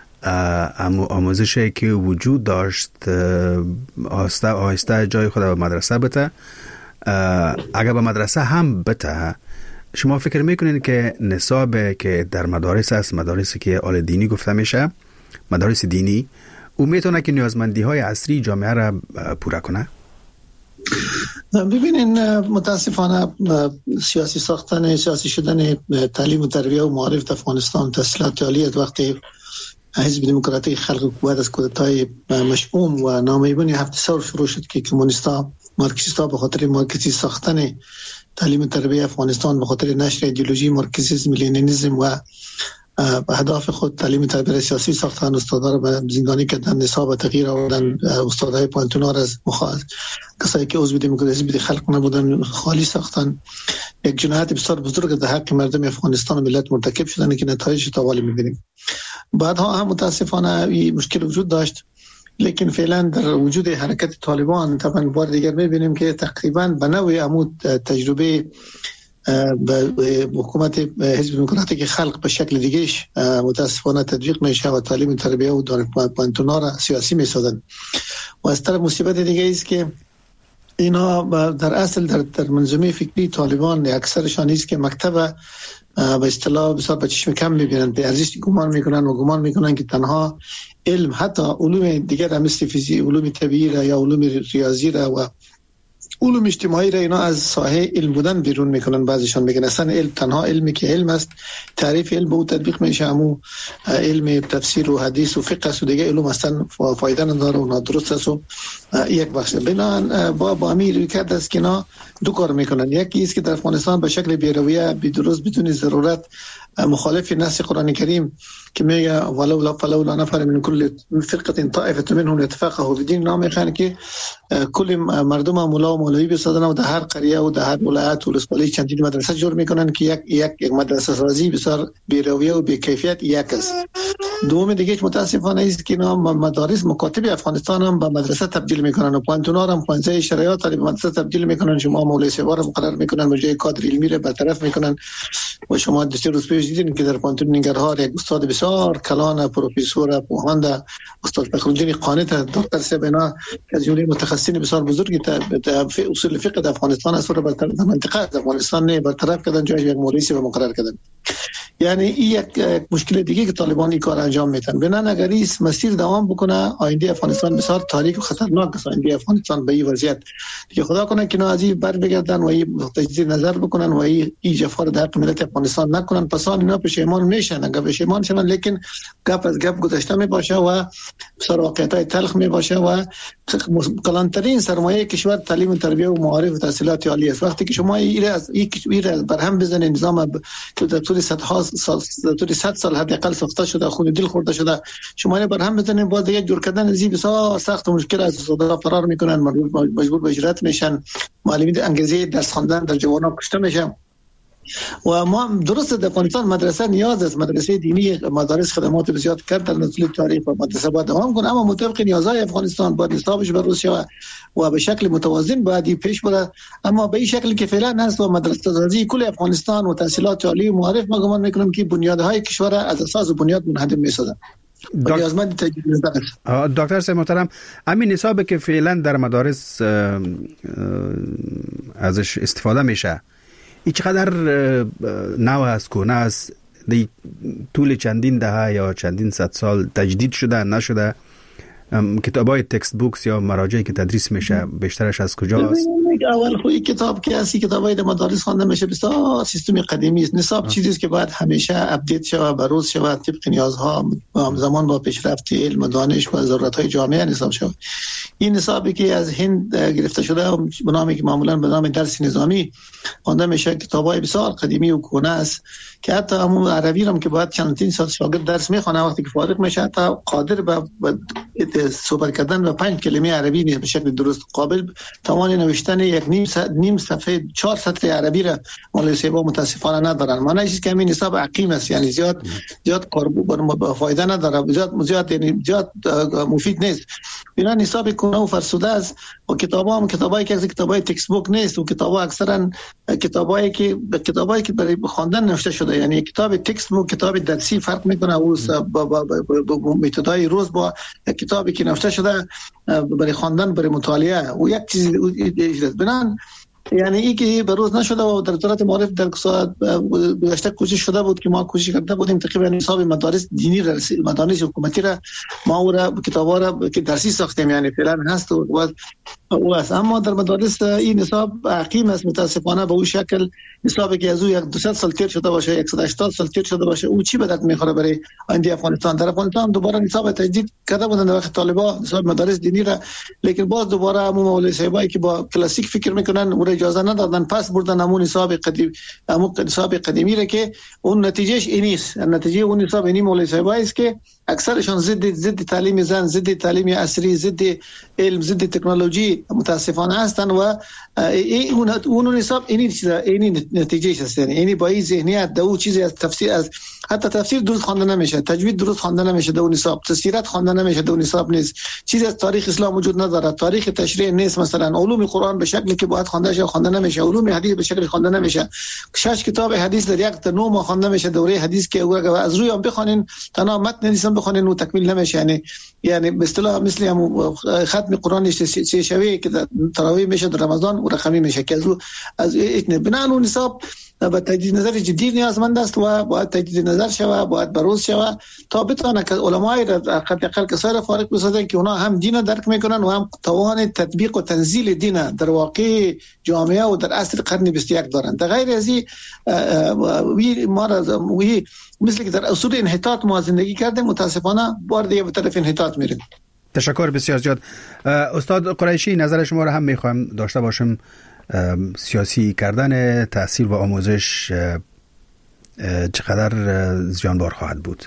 آموزشی که وجود داشت آهسته آهسته جای خود به مدرسه بته. اگر به مدرسه هم بته، شما فکر میکنین که نصاب که در مدارس است، مدارسی که آل دینی گفته میشه، مدارس دینی، او میتونه که نیازمندی های عصری جامعه را پورا کنه؟ ببینین متاسفانه سیاسی ساختن، سیاسی شدن تعلیم و تربیه و معارف در افغانستان تحصیلات عالیه وقتی حزب دموکراتیک خلق بعد از کودتای مشؤوم و نامیبون هفت سال شروع شد که کمونیستا مارکسیستا به خاطر مارکسی ساختن تعلیم تربیه افغانستان، به خاطر نشر ایدئولوژی مارکسیسم، لنینیسم و به اهداف خود تعلیم تربیه سیاسی ساختن، استادا رو به زندانی کردن، نصاب تغییر آوردن، استادای پانتونا را از مخالف کسایی که عضو دموکراسی خلق نبودن خالی ساختن. یک جنایت بسیار بزرگ در حق مردم افغانستان و ملت مرتکب شدن که نتایجش توالی می‌بینیم. بعدها هم متاسفانه این مشکل وجود داشت لیکن فعلا در وجود حرکت طالبان طبعا بار دیگر میبینیم که تقریبا به نوعی عمود تجربه به حکومت حزب دموکراتیک خلق به شکل دیگهش متاسفانه تطبیق میشه و تعلیم تربیه و دانشگاه‌ها را سیاسی میسازند. و از طرف مصیبت دیگه است که اینا در اصل در, در منظومه فکری طالبان اکثرشان است که مکتب به اصطلاح بسیار به چشم کم میبینن، به ارزش گمان میکنن و گمان میکنن که تنها علم، حتی علوم دیگر مثل فیزیک، علوم طبیعی را یا علوم ریاضی را و علوم اجتماعی را اینا از ساحه علم بودن بیرون میکنن. بعضیشان میگن اصلا علم تنها علمی که علم است، تعریف علم به او تطبیق میشه، همون علم تفسیر و حدیث و فقه است و دیگه علوم اصلا فایده نداره و نادرست است و یک بخش بنا با با امیر کرد است که اینا دو کار میکنن. یکی است که در افغانستان به شکل بی‌رویه بی‌درست بدون ضرورت مخالف نص قرآن کریم که میگه ولولا فلولا نفر من كل فرقه طائفه منهم يتفقهوا في الدين، نام میخوان که کل مردم مولا و مولوی بسازن و در هر قریه و در هر ولایت و ولسوالی چندین مدرسه جور میکنن که یک یک یک مدرسه سازی بسیار بی‌رویه و بی‌کیفیت یک است. دوم دیگه متاسفانه است که نام مدارس مکاتب افغانستان هم به مدرسه تبدیل میکنن و پانتونا هم خوانزه شرایط رو به مدرسه تبدیل میکنن. شما مولوی سوار مقرر میکنن به جای کادر علمی رو برطرف میکنن و شما دسته روز پیش دیدین که در پانتون ننگرهار یک استاد بسیار کلان پروفسور پوهاند استاد فخرالدین قانی دکتر سبنا که از جمله متخصصین بسیار بزرگی در اصول فقه در افغانستان است رو برطرف منطقه افغانستان نه برطرف کردن، جای یک مولوی رو مقرر کردن. یعنی این یک مشکل دیگه که طالبان این کار انجام میدن. بنان اگر این مسیر دوام بکنه آینده افغانستان بسیار تاریک و خطرناک است. آینده افغانستان به این وضعیت که خدا کنه که نازی بر بگردن و این تجدید نظر بکنن و این جفا در حق ملت افغانستان نکنن، پس اینا پشیمان میشن. اگر پشیمان شون لیکن گپ از گپ گذشته می باشه و بسیار واقعیت‌های تلخ می باشه و کلانترین سرمایه کشور تعلیم و تربیت و معارف و تحصیلات عالی است. وقتی که شما این از این برهم بزنید نظام که در طول صدها سال طول صد سال حداقل ساخته شده، خون دل خورده شده، شما اینو برهم بزنید باز یک جور کردن زی بسیار سخت و مشکل است. صدا فرار میکنن، مجبور به هجرت میشن، معلمین انگیزه درس خواندن در جوانان کشته میشن. و ما درست در افغانستان مدرسه نیاز است، مدرسه دینی مدارس خدمات بسیار کرد در طول تاریخ و مدرسه باید دوام کنه، اما مطابق نیازهای افغانستان باید نصابش بروز شود و به شکل متوازن باید پیش بره. اما به این شکلی که فعلا هست و مدرسه سازی کل افغانستان و تحصیلات عالی و معارف ما گمان میکنم که بنیادهای کشور از اساس و بنیاد منهدم میسازن. دکتر صاحب محترم، همین نصابی که فعلا در مدارس ازش استفاده میشه این چقدر نو است، کهنه است، دی طول چندین دهه یا چندین صد سال تجدید شده نشده؟ کتابای تکست بوکس یا مراجعی که تدریس میشه بیشترش از کجاست؟ اول خوی کتاب که اصلی کتابای در مدارس خوانده میشه بسیار سیستم قدیمی است. نصاب چیزی است که باید همیشه اپدیت شود، بروز شود، طبق نیازها همزمان با پیشرفت علم و دانش و ضرورت‌های جامعه نصاب شود. این نصابی که از هند گرفته شده و به نامی که معمولا به نام درس نظامی خوانده میشه، کتابای بسیار قدیمی و کهنه است که حتی همون عربی هم که باید چندین سال شاگرد درس میخونه وقتی که فارغ میشه حتی قادر به صحبت کردن و پنج کلمه عربی نیست به شکل درست، قابل توان نوشتن یک نیم نیم صفحه چهار سطر عربی را مولوی صاحب متاسفانه ندارن. معنیش که همین حساب عقیم است، یعنی زیاد زیاد کاربرد فایده نداره، زیاد زیاد یعنی زیاد مفید نیست. اینا حساب کنه و فرسوده است و کتابا هم کتابایی که کتابای تکست بوک نیست و کتابا اکثرا کتابایی که کتابایی که برای خواندن نوشته شده، یعنی کتاب تکست بوک کتاب درسی فرق میکنه او با متدای روز با کتابی که نوشته شده برای خواندن برای مطالعه و یک چیز بنان یعنی ای که به روز نشده و در وزارت معارف در گذشته کوشش شده بود که ما کوشش کرده بودیم تقریبا حساب مدارس دینی را مدارس حکومتی را ما او را کتابا را که درسی ساختیم، یعنی فعلا هست و او است. اما در مدارس این حساب عقیم است متاسفانه به اون شکل حسابی که از او یک دویست سال تیر شده باشه، صد و هشتاد سال تیر شده باشه، او چی به درد میخوره برای آینده افغانستان؟ در افغانستان دوباره حساب تجدید کرده بودن در وقت طالبان حساب مدارس دینی را، لیکن باز دوباره همون مولوی صاحبایی که با کلاسیک فکر میکنن او را اجازه ندادن، پس بردن همون نصاب قدیم، همون نصاب قدیمی را که اون نتیجهش این است. نتیجه اون نصاب اینی مولوی صاحب است که اکثرشان ضد ضد تعلیم زن، ضد تعلیم عصری، ضد علم، ضد تکنولوژی متاسفانه هستند و این اون اون نصاب اینی چیزا اینی نتیجهش است. یعنی اینی با این ذهنیت دو چیزی از تفسیر، از حتی تفسیر درست خوانده نمیشه، تجوید درست خوانده نمیشه، دو نصاب سیرت خوانده نمیشه، دو نصاب نیست، چیزی از تاریخ اسلام وجود نداره، تاریخ تشریع نیست، مثلا علوم قرآن به شکلی که باید خوانده شه خوانده نمیشه، علوم حدیث به شکلی خوانده نمیشه، شش کتاب حدیث در یک تا نه ماه خوانده میشه، دوره حدیث که از روی هم بخونین تنها متن نیستم بخونین و تکمیل نمیشه. یعنی یعنی به اصطلاح مثل هم ختم قرآن سه شوی که تراویح میشه در رمضان و رقمی میشه که از از این بنا اون نصاب با تجدید نظر جدی نیازمند است و باید تجدید نظر شوه، باید بروز شوه تا بتونه که علمای حداقل کسای فارغ بسازن که اونا هم دین درک میکنن و هم توان تطبیق و تنزیل دین در واقع جامعه و در عصر قرن بیست و یک دارن. در غیر از این ما را مثل که در اصول انحطاط ما زندگی کردیم، متاسفانه بار دیگه به طرف انحطاط میریم. تشکر بسیار زیاد. استاد قریشی، نظر شما را هم میخوایم داشته باشم. سیاسی کردن تحصیل و آموزش چقدر زیانبار خواهد بود؟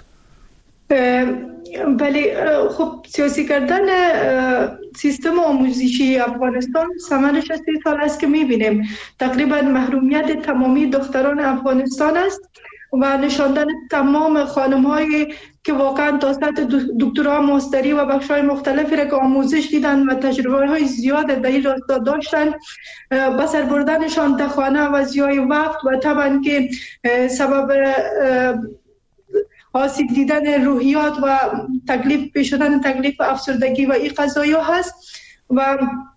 بله، خب سیاسی کردن سیستم آموزشی افغانستان ثمرش سی سال است که میبینیم تقریبا محرومیت تمامی دختران افغانستان است و نشاندن تمام خانم‌های که واقعا تا سطح دکترا ماستری و بخش‌های مختلفی را که آموزش دیدن و تجربه‌های زیاد در این راستا داشتن به سر بردنشان در خانه و ضیاع وقت و طبعا که سبب آسیب دیدن روحیات و تکلیف پیش شدن تکلیف افسردگی و این قضایا هست. و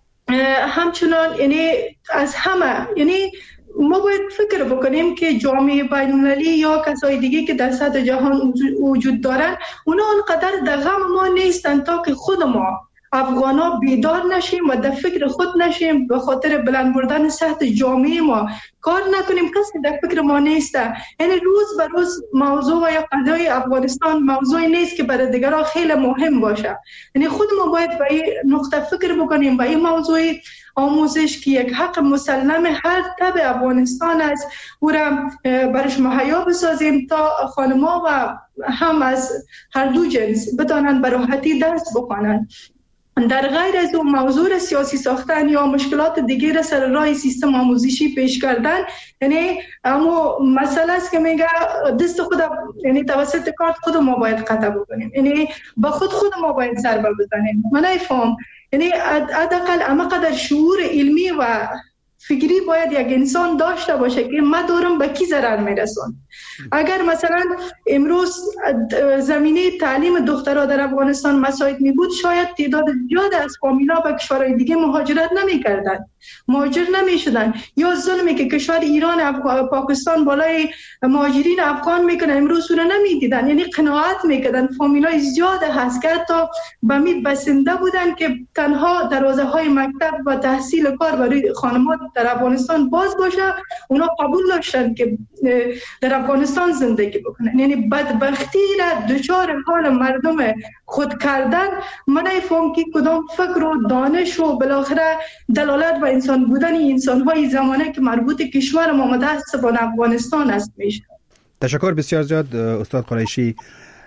همچنان یعنی از همه یعنی ما باید فکر بکنیم که جامعه بین‌المللی یا کسای دیگه که در سطح جهان وجود دارن اونا آنقدر در غم ما نیستن تا که خود ما افغانا بیدار نشیم و در فکر خود نشیم، به خاطر بلند بردن سطح جامعه ما کار نکنیم. کسی در فکر ما نیسته. یعنی روز به روز موضوع و یا قضای افغانستان موضوعی نیست که برای دیگران خیلی مهم باشه. یعنی خود ما باید به این نقطه فکر بکنیم، به این موضوع آموزش که یک حق مسلم هر تبع افغانستان است او را برش مهیا بسازیم تا خانم‌ها و هم از هر دو جنس بتانند به راحتی درس بخوانند. در غیر از اون موضوع سیاسی ساختن یا مشکلات دیگه را سر راه سیستم آموزشی پیش کردن، یعنی اما مسئله است که میگه دست خود یعنی توسط کارت خود ما باید قطع بکنیم، یعنی با خود خود ما باید ضربه بزنیم. من نفهم یعنی حداقل اما قدر شعور علمی و فکری باید یک انسان داشته باشه که ما دارم به کی ضرر میرسون. اگر مثلا امروز زمینه تعلیم دخترها در افغانستان مساعد می بود، شاید تعداد زیاد از فامیلا به کشورهای دیگه مهاجرت نمی کردن، مهاجر نمی شدن. یا ظلمی که کشور ایران افغان پاکستان بالای مهاجرین افغان میکنه امروز اون نمی دیدن، یعنی قناعت میکردن. فامیلای زیاد هست که حتی به می بسنده بودن که تنها دروازه های مکتب و تحصیل کار برای خانم‌ها در افغانستان باز باشه، اونا قبول داشتن که در افغانستان زندگی بکنن. یعنی بدبختی را دچار حال مردم خود کردن. من نفهم که کدام فکر و دانش و بالاخره دلالت و انسان بودن انسان‌های زمانه که مربوط کشور ما متاسفانه افغانستان است میشه. تشکر بسیار زیاد استاد قریشی.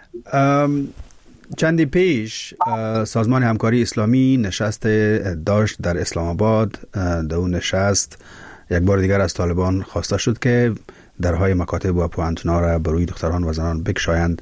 چندی پیش سازمان همکاری اسلامی نشست داشت در اسلام آباد. در اون نشست یک بار دیگر از طالبان خواسته شد که درهای مکاتب و پوهنتون‌ها را بروی دختران و زنان بگشایند.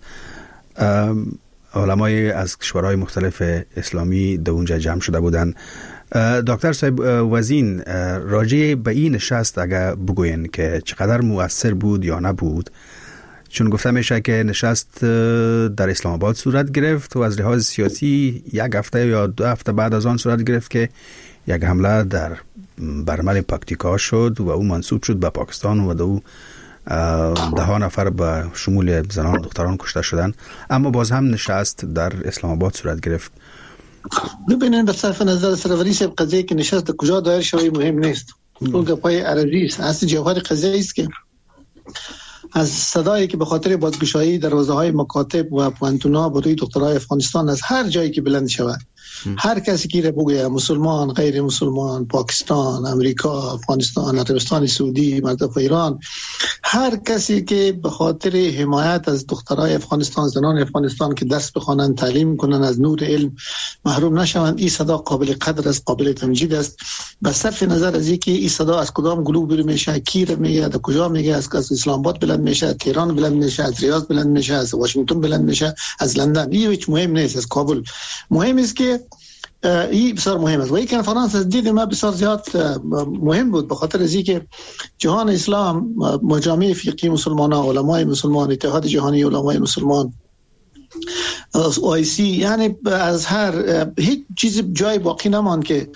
علمای از کشورهای مختلف اسلامی در اونجا جمع شده بودند. دکتر صاحب وزین، راجع به این نشست اگر بگوین که چقدر مؤثر بود یا نبود، چون گفته میشه که نشست در اسلام آباد صورت گرفت و از لحاظ سیاسی یک هفته یا دو هفته بعد از آن صورت گرفت که یک حمله در برمل پکتیکا شد و او منسوب شد به پاکستان و دو ده ها نفر به شمول زنان و دختران کشته شدن، اما باز هم نشست در اسلام آباد صورت گرفت. ببینید، به صرف نظر سروری صاحب قضیه که نشست کجا دایر شوی مهم نیست، اون گپای عربی است. اصل جوهر قضیه است که از صدایی که به خاطر بازگشایی دروازه‌های مکاتب و پوهنتون‌ها برای دکترای افغانستان از هر جایی که بلند شود هر کسی که بگه مسلمان، غیر مسلمان، پاکستان، امریکا، افغانستان، عربستان سعودی، مملکت ایران، هر کسی که به خاطر حمایت از دخترای افغانستان، زنان افغانستان که درس بخوانند، تعلیم کنند، از نور علم محروم نشوند، این صدا قابل قدر است، قابل تمجید است. به صرف نظر از اینکه این صدا از کدام گلوب میشه، کی رو میگه، از کجا میگه، از اسلام آباد بلند میشه، از تهران بلند میشه، از ریاض بلند میشه، از واشنگتن بلند میشه، از لندن، این هیچ مهم نیست، از کابل. مهم است که این بسیار مهم است و این کنفرانس از دید ما بسیار زیاد مهم بود به خاطر از اینکه جهان اسلام، مجامع فقهی مسلمانان، علمای مسلمان، اتحاد جهانی علمای مسلمان، اوایسی، یعنی از هر هیچ چیز جای باقی نماند که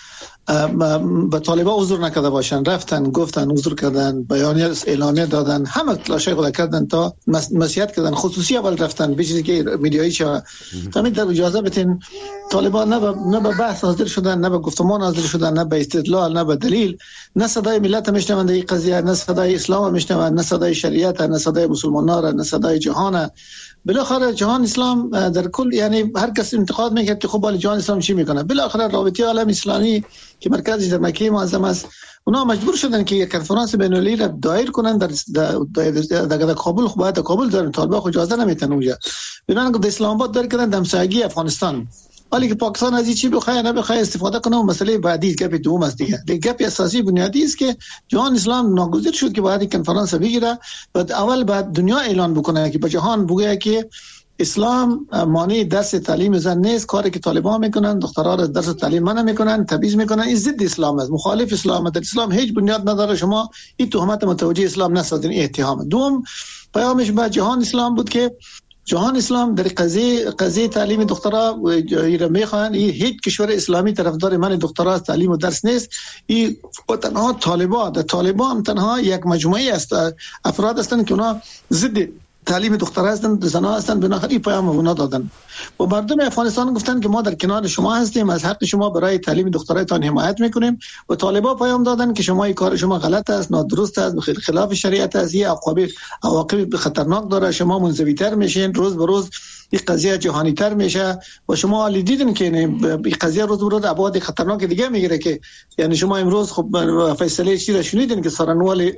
به طالبان عذر نکرده باشن. رفتن گفتن، عذر کردن، بیانیه اعلانیه دادن، همه تلاشای خود کردن تا نصیحت کردن. خصوصی اول رفتن به چیزی که میدیایی شد همین در اجازه بتین طالبان نه به نه به بحث حاضر شدن، نه به گفتمان حاضر شدن، نه به استدلال، نه به دلیل، نه صدای ملت میشنوند این قضیه، نه صدای اسلام میشنوند، نه صدای شریعت، نه صدای مسلمانان را، نه صدای جهان. بالاخره جهان اسلام در کل، یعنی هر کس انتقاد میکرد که خب بالا جهان اسلام چی میکنه، بالاخره رابطه عالم اسلامی که مرکزش در مکه معظم است، اونا مجبور شدن که یک کنفرانس بین‌المللی را دایر کنن در در در کابل. خب باید کابل دارن، طالبان خود اجازه نمیتن اونجا، بنابراین در اسلام آباد دایر کردن در همسایگی افغانستان. حالی که پاکستان از این چی بخواد نه بخواد استفاده کنه و مسئله بعدی گپ دوم است دیگه. دیگه گپ اساسی بنیادی است که جهان اسلام ناگزیر شد که باید کنفرانس بگیره و اول بعد دنیا اعلان بکنه که به جهان بگه که اسلام مانع درس تعلیم زن نیست. کاری که طالبان میکنن، دخترها را درس تعلیم منع میکنن، تبعیض میکنن، این ضد اسلام است، مخالف اسلام است. اسلام هیچ بنیاد نداره، شما این تهمت متوجه اسلام نسازین، این اتهام. دوم پیامش به جهان اسلام بود که جهان اسلام در قضیه قضیه تعلیم دخترها ایران میخوان، این هیچ کشور اسلامی طرفدار من دخترها از تعلیم و درس نیست. این تنها طالبان، در طالبان تنها یک مجموعه است، افراد هستند که اونا ضد تعلیم دخترها هستند، زنان هستند، بنابراین این پیام اونا دادن و مردم افغانستان گفتن که ما در کنار شما هستیم، از حق شما برای تعلیم دخترایتان حمایت میکنیم. و طالبان پیام دادن که شما این کار شما غلط است، نادرست است، خلاف شریعت است، این عواقب عواقب خطرناک داره، شما منزوی‌تر میشین، روز به روز این قضیه جهانی تر میشه و شما علی دیدین که این قضیه روز به روز ابعاد خطرناک دیگه میگیره. که یعنی شما امروز خب فیصله چی را شنیدین که سرانوال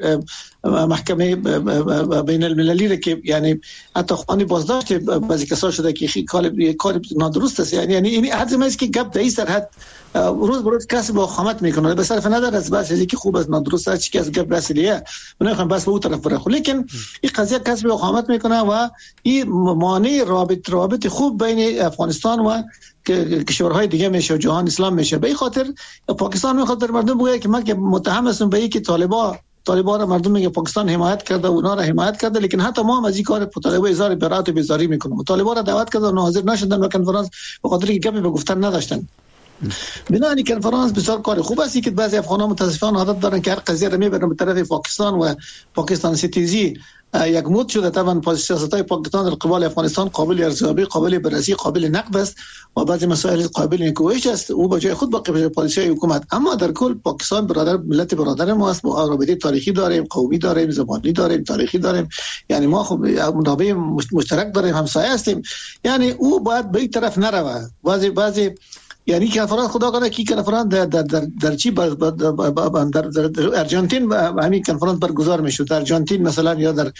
محکمه بین المللی که یعنی حتی خوانی بازداشت بعضی کسا شده که کار کار نادرست است. یعنی یعنی این حد است که گپ در این سرحد روز به روز کسی با خامت میکنه، به صرف نظر از بحث چیزی که خوب است نادرست است، چی که از گپ رسیدیه من نمیخوام بس به اون طرف بره، لیکن این قضیه کسی با خامت میکنه و این مانع رابط رابط خوب بین افغانستان و کشورهای دیگه میشه و جهان اسلام میشه. به این خاطر پاکستان میخواد در مردم بگه که من که متهم هستم به اینکه طالبان طالبان را مردم میگه پاکستان حمایت کرده و اونا را حمایت کرده، لیکن حتی ما هم از این کار طالبان اظهار برات و بیزاری میکنیم. طالبان را دعوت کرده و حاضر نشدن به کنفرانس به خاطر اینکه گپی به گفتن نداشتن. بنابراین کنفرانس بسیار کار خوب است که بعضی افغانان متاسفانه عادت دارن که هر قضیه را میبرن به طرف پاکستان و پاکستان ستیزی یک مود شده. طبعا سیاست‌های پاکستان در قبال افغانستان قابل ارزیابی، قابل بررسی، قابل نقد است و بعضی مسائل قابل نکوهش است. او به جای خود باقی پالیسی حکومت، اما در کل پاکستان برادر ملت برادر ما است. ما رابطه تاریخی داریم، قومی داریم، زبانی داریم، تاریخی داریم، یعنی ما خب منابع مشترک داریم، همسایه هستیم. یعنی او باید به این طرف نروه. بعضی بعضی یعنی کنفرانس خدا کنه که کنفرانس در در در, در چی در, در, در ارژانتین همین کنفرانس برگزار میشد، در ارژانتین مثلا یا در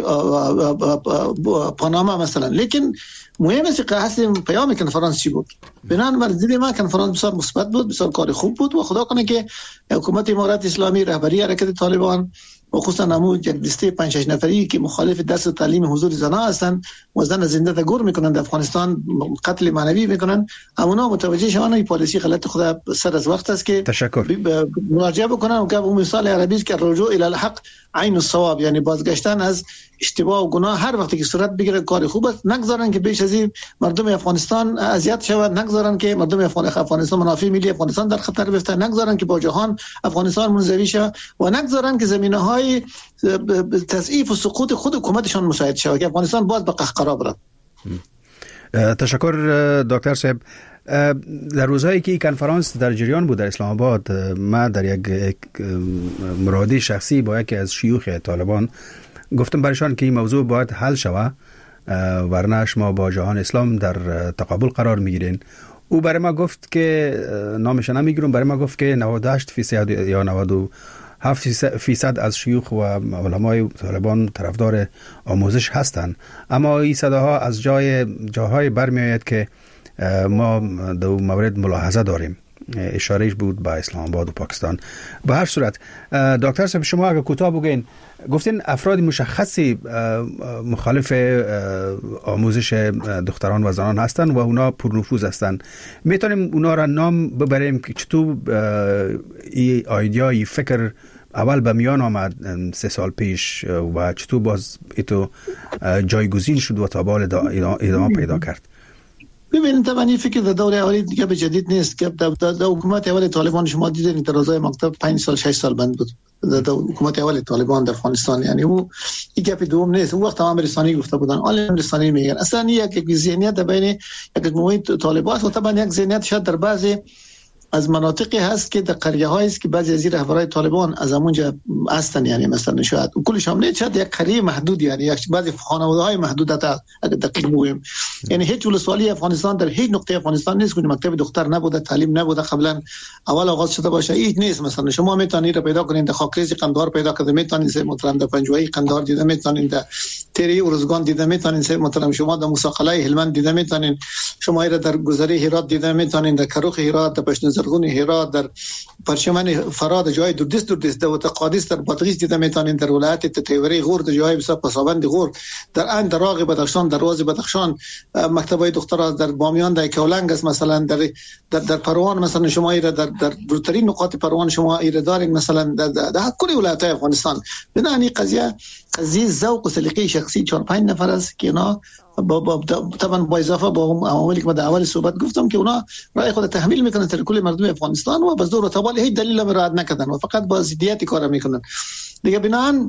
پاناما مثلا. لیکن مهم است که اصل پیام کنفرانس چی بود. بنابراین مرزید ما کنفرانس بسیار مثبت بود، بسیار کار خوب بود و خدا کنه که حکومت امارات اسلامی، رهبری حرکت طالبان و خصوصا نمود یک دسته پنج شش نفری که مخالف درس و تعلیم حضور زنان هستند و زن زنده تا گور میکنن در افغانستان، قتل معنوی میکنن، اونا متوجه شوند این پالیسی غلط خدا سر از وقت است که تشکر مراجعه بکنن و که اون مثال عربی است که رجوع الی الحق عین الصواب، یعنی بازگشتن از اشتباه و گناه هر وقتی که صورت بگیره کار خوب است. نگذارن که بیش از این مردم افغانستان اذیت شود، نگذارن که مردم افغانستان منافع ملی افغانستان در خطر بیفته، نگذارن که با جهان افغانستان منزوی شه و نگذارن که زمینه‌های تضعیف و سقوط خود حکومتشان مساعد شود که افغانستان باز به قهقرا بره. تشکر دکتر صاحب. در روزهایی که این کنفرانس در جریان بود در اسلام آباد، ما در یک مرادی شخصی با یکی از شیوخ طالبان گفتم برشان که این موضوع باید حل شود، ورنه شما با جهان اسلام در تقابل قرار میگیرین او برای ما گفت که نامش نمیگیرم، برای ما گفت که نود و هشت فیصد یا نود و هفت فیصد از شیوخ و علمای طالبان طرفدار آموزش هستند، اما این صداها از جای جاهای برمی آید که ما در مورد ملاحظه داریم. اشارهش بود به اسلام آباد و پاکستان. به هر صورت دکتر صاحب، شما اگر کوتاه بگین، گفتین افراد مشخصی مخالف آموزش دختران و زنان هستند و اونا پرنفوذ هستند. میتونیم اونا را نام ببریم که چطور این ایده ای فکر اول به میان آمد سه سال پیش و چطور باز ایتو جایگزین شد و تا بال ادامه پیدا کرد؟ ببینید طبعا این فکر در دوره اولی دیگه به جدید نیست که در حکومت اول طالبان شما دیدین اعتراضای مکتب پنج سال شش سال بند بود در حکومت اول طالبان در افغانستان. یعنی او این گپ دوم نیست. اون وقت تمام رسانه‌ای گفته بودن، عالم رسانه‌ای میگن اصلا یک یک ذهنیت بین یک مجموعه طالبان و طبعا یک ذهنیت شاید در بعضی از مناطقی هست که در قریه هایی است که بعضی از رهبرای طالبان از اونجا هستن. یعنی مثلا شاید کلش هم نه، شاید یک قریه محدود، یعنی یک بعضی خانواده های محدود تا اگه دقیق بگویم. یعنی هیچ ولسوالی افغانستان در هیچ نقطه افغانستان نیست که مکتب دختر نبوده، تعلیم نبوده، قبلا اول آغاز شده باشه. هیچ نیست. مثلا شما میتونید پیدا کنید در خاکریز قندهار پیدا کنید، میتونید سه محترم در پنجوایی قندهار دیده، میتونید در تیری ارزگان دیده، میتونید سه محترم شما در موسی قلعه هلمند دیده، میتونید شما را در گذری هرات دیده، میتونید در کروخ هرات، در پشت زرغون هرات، در پرچمن فراد جای دور دست دور دست و قادس در بادغیس دیده، میتونید در ولایت تیوری غور در جای بسیار پسابند غور، در ان در راغ بدخشان، در روز بدخشان مکتبای دخترها، در بامیان در کولنگ است، مثلا در در, در پروان مثلا شما را در در دورترین نقاط پروان شما را دارید، مثلا در, در, در کل ولایت افغانستان. بنابراین قضیه قضیه ذوق و سلیقه شخصی چهار پنج نفر است که اینا با با طبعا با اضافه با عواملی که من در اول صحبت گفتم که اونا رای خود تحمیل میکنن در کل مردم افغانستان و بس دور و طبال هیچ دلیل هم رعایت نکردن و فقط با ضدیت کار میکنن دیگه. بنان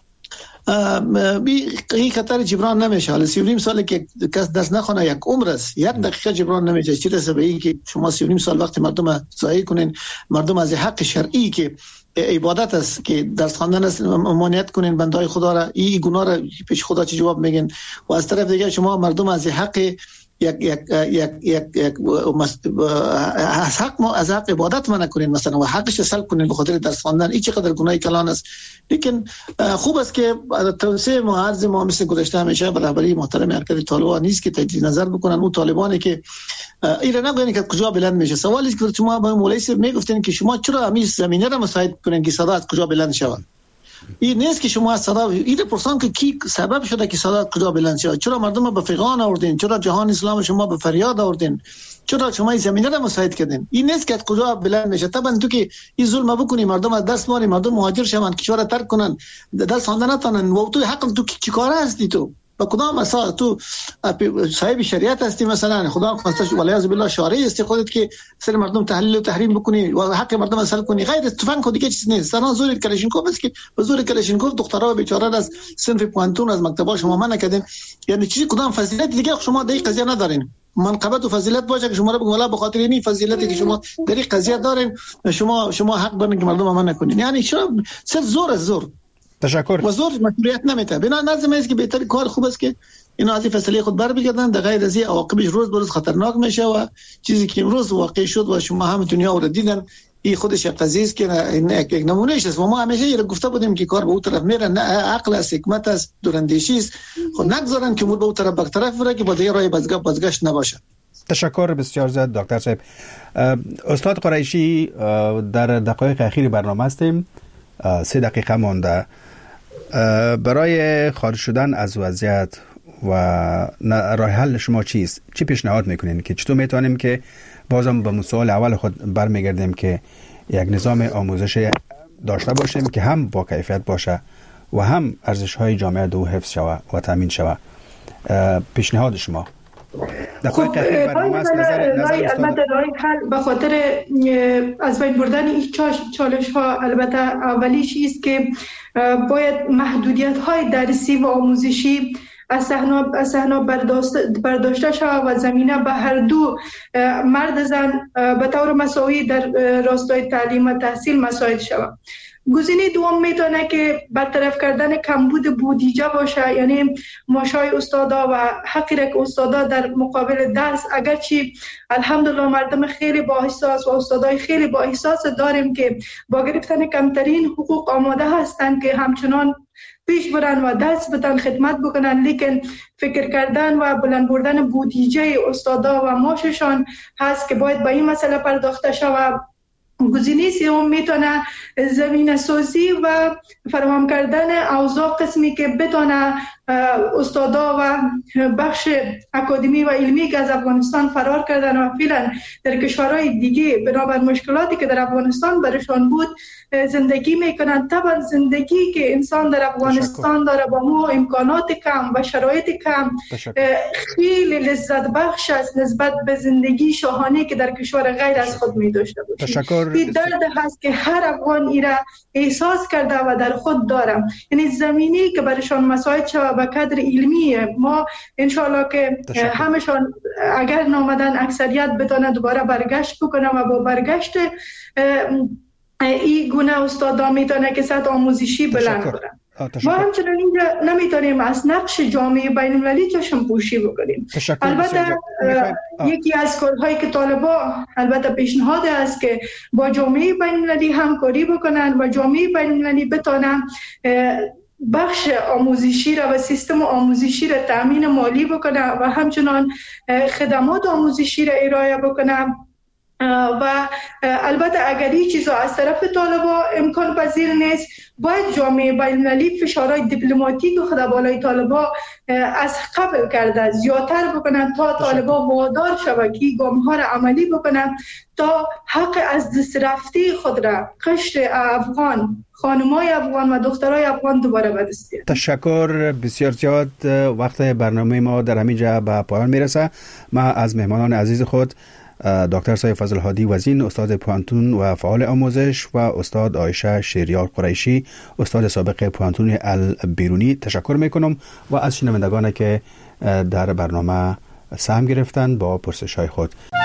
بی این خطر جبران نمیشه. حالا سی و نیم ساله که کس دست نخونه یک عمر است، یک دقیقه جبران نمیشه. چی رسه به این که شما سی و نیم سال وقت مردم ضایع کنین، مردم از حق شرعی که عبادت است که درس خواندن است ممانعت کنین بندهای خدا را، این گناه را پیش خدا چه جواب میگن؟ و از طرف دیگه شما مردم از حق یک یک یک یک یک از حق از حق عبادت منع کنین مثلا و حقش سلب کنین به خاطر درس خواندن. این چقدر گناهی کلان است. لیکن خوب است که توسعه معارض ما مثل گذشته همیشه به رهبری محترم حرکت طالبان نیست که تجدید نظر بکنن. اون طالبانی که ایران نگوین که کجا بلند میشه. سوالی که شما با مولوی صاحب میگفتین که شما چرا همین زمینه را مساعد کنین که صدا از کجا بلند شود؟ این نیست که شما صدا این پرسان که کی سبب شده که صدا کجا بلند شد؟ چرا مردم به فیغان آوردین؟ چرا جهان اسلام شما به فریاد آوردین؟ چرا شما این زمینه را مساعد کردین؟ این نیست که کجا بلند میشه. طبعا تو که این ظلم بکنی مردم از دست ماری، مردم مهاجر شوند، کشور ترک کنن، دست خواندن نتونن و تو حق تو چیکار هستی؟ تو با کدام اساس تو صاحب شریعت هستی؟ مثلا خدا خواستش ولیعذ بالله شارع است خودت که سر مردم تحلیل و تحریم بکنی و حق مردم اصل کنی. غیر تفنگ خود دیگه چیز نیست. سنا زور کلاشینکوف است که به زور کلاشینکوف دخترها بیچاره از صنف پوانتون از مکتبا شما منع کردین. یعنی چیزی کدام فضیلت دیگه شما در این قضیه ندارین؟ منقبت و فضیلت باشه که شما رو بگم والا به خاطر این فضیلتی که شما در این قضیه دارین شما شما حق دارین که مردم منع کنین. یعنی چرا سر زور از زور تشکر. و زور مشروعیت نمیده. بنا نظم است که بهتر کار خوب است که اینا از فیصله خود بر بگردن. در غیر از این عواقبش روز به روز خطرناک میشه و چیزی که امروز واقع شد و شما هم دنیا رو دیدن این خودش قضیه است که یک نمونه است. و ما همیشه یه گفته بودیم که کار به اون طرف میره، نه عقل است، حکمت است، دوراندیشی است. خود نگذارن که امور به اون طرف برطرف بره که با دیگه راه بازگشت نباشه. تشکر بسیار زیاد دکتر صاحب. استاد قریشی، در دقایق اخیر برنامه هستیم، سه دقیقه مانده. برای خارج شدن از وضعیت و راه حل شما چیست؟ چی پیشنهاد میکنین که چطور میتونیم که بازم به سوال اول خود برمیگردیم که یک نظام آموزش داشته باشیم که هم با کیفیت باشه و هم ارزش های جامعه دو حفظ شود و تامین شود؟ پیشنهاد شما خب البته راه حل به خاطر از بین بردن این چالش ها البته اولیش است که باید محدودیت های درسی و آموزشی از صحنه برداشته شود و زمینه به هر دو مرد زن به طور مساوی در راستای تعلیم و تحصیل مساعد شود. گزینه دوم میتونه که برطرف کردن کمبود بودجه باشه، یعنی معاشای استادا و حقی را که استادا در مقابل درس، اگرچه الحمدلله مردم خیلی با احساس و استادای خیلی با احساس داریم که با گرفتن کمترین حقوق آماده هستند که همچنان پیش برن و دست بدن خدمت بکنن، لیکن فکر کردن و بلند بردن بودجه استادا و معاششان هست که باید به این مسئله پرداخته شود. گزینه سوم میتونه زمینه سازی و فراهم کردن اوضاع قسمی که بتونه استادا و بخش اکادمی و علمی که از افغانستان فرار کردن و فعلا در کشورهای دیگه بنابر مشکلاتی که در افغانستان برشان بود زندگی میکنن. طبعا زندگی که انسان در افغانستان داره با ما امکانات کم و شرایط کم خیلی لذت بخش است نسبت به زندگی شاهانه که در کشور غیر از خود می داشته باشیم. این درد هست که هر افغان ایره احساس کرده و در خود دارم، یعنی زمینی که برشان مساعد شود به قدر علمیه. ما انشالله که همشان اگر نامدن اکثریت بتونه دوباره برگشت بکنه و با برگشت این گونه استادا میتونه که سطح آموزشی بلند کنه. ما همچنان اینجا نمیتونیم از نقش جامعه بین المللی چشم پوشی بکنیم. البته یکی از کارهایی که طالبا البته پیشنهاد است که با جامعه بین المللی همکاری بکنن و جامعه بین المللی بتونن بخش آموزشی را و سیستم آموزشی را تامین مالی بکنه و همچنان خدمات آموزشی را ارائه بکنه. و البته اگر این چیزا از طرف طالبا امکان پذیر نیست، باید جامعه بین المللی فشارهای دیپلماتیک و خدمات طالبا از قبل کرده زیادتر بکنن تا طالبا وادار شود که گام‌ها را عملی بکنن تا حق از دست رفته خود را قشر افغان، خانمای افغان و دخترای افغان دوباره به دست بیارن. تشکر بسیار زیاد. وقت برنامه ما در همینجا به پایان میرسه. ما از مهمانان عزیز خود دکتر سایه فضل هادی وزین، استاد پوانتون و فعال آموزش، و استاد عایشه شیریار قریشی، استاد سابق پوانتون البیرونی تشکر میکنم و از شنوندگان که در برنامه سهم گرفتن با پرسش‌های خود.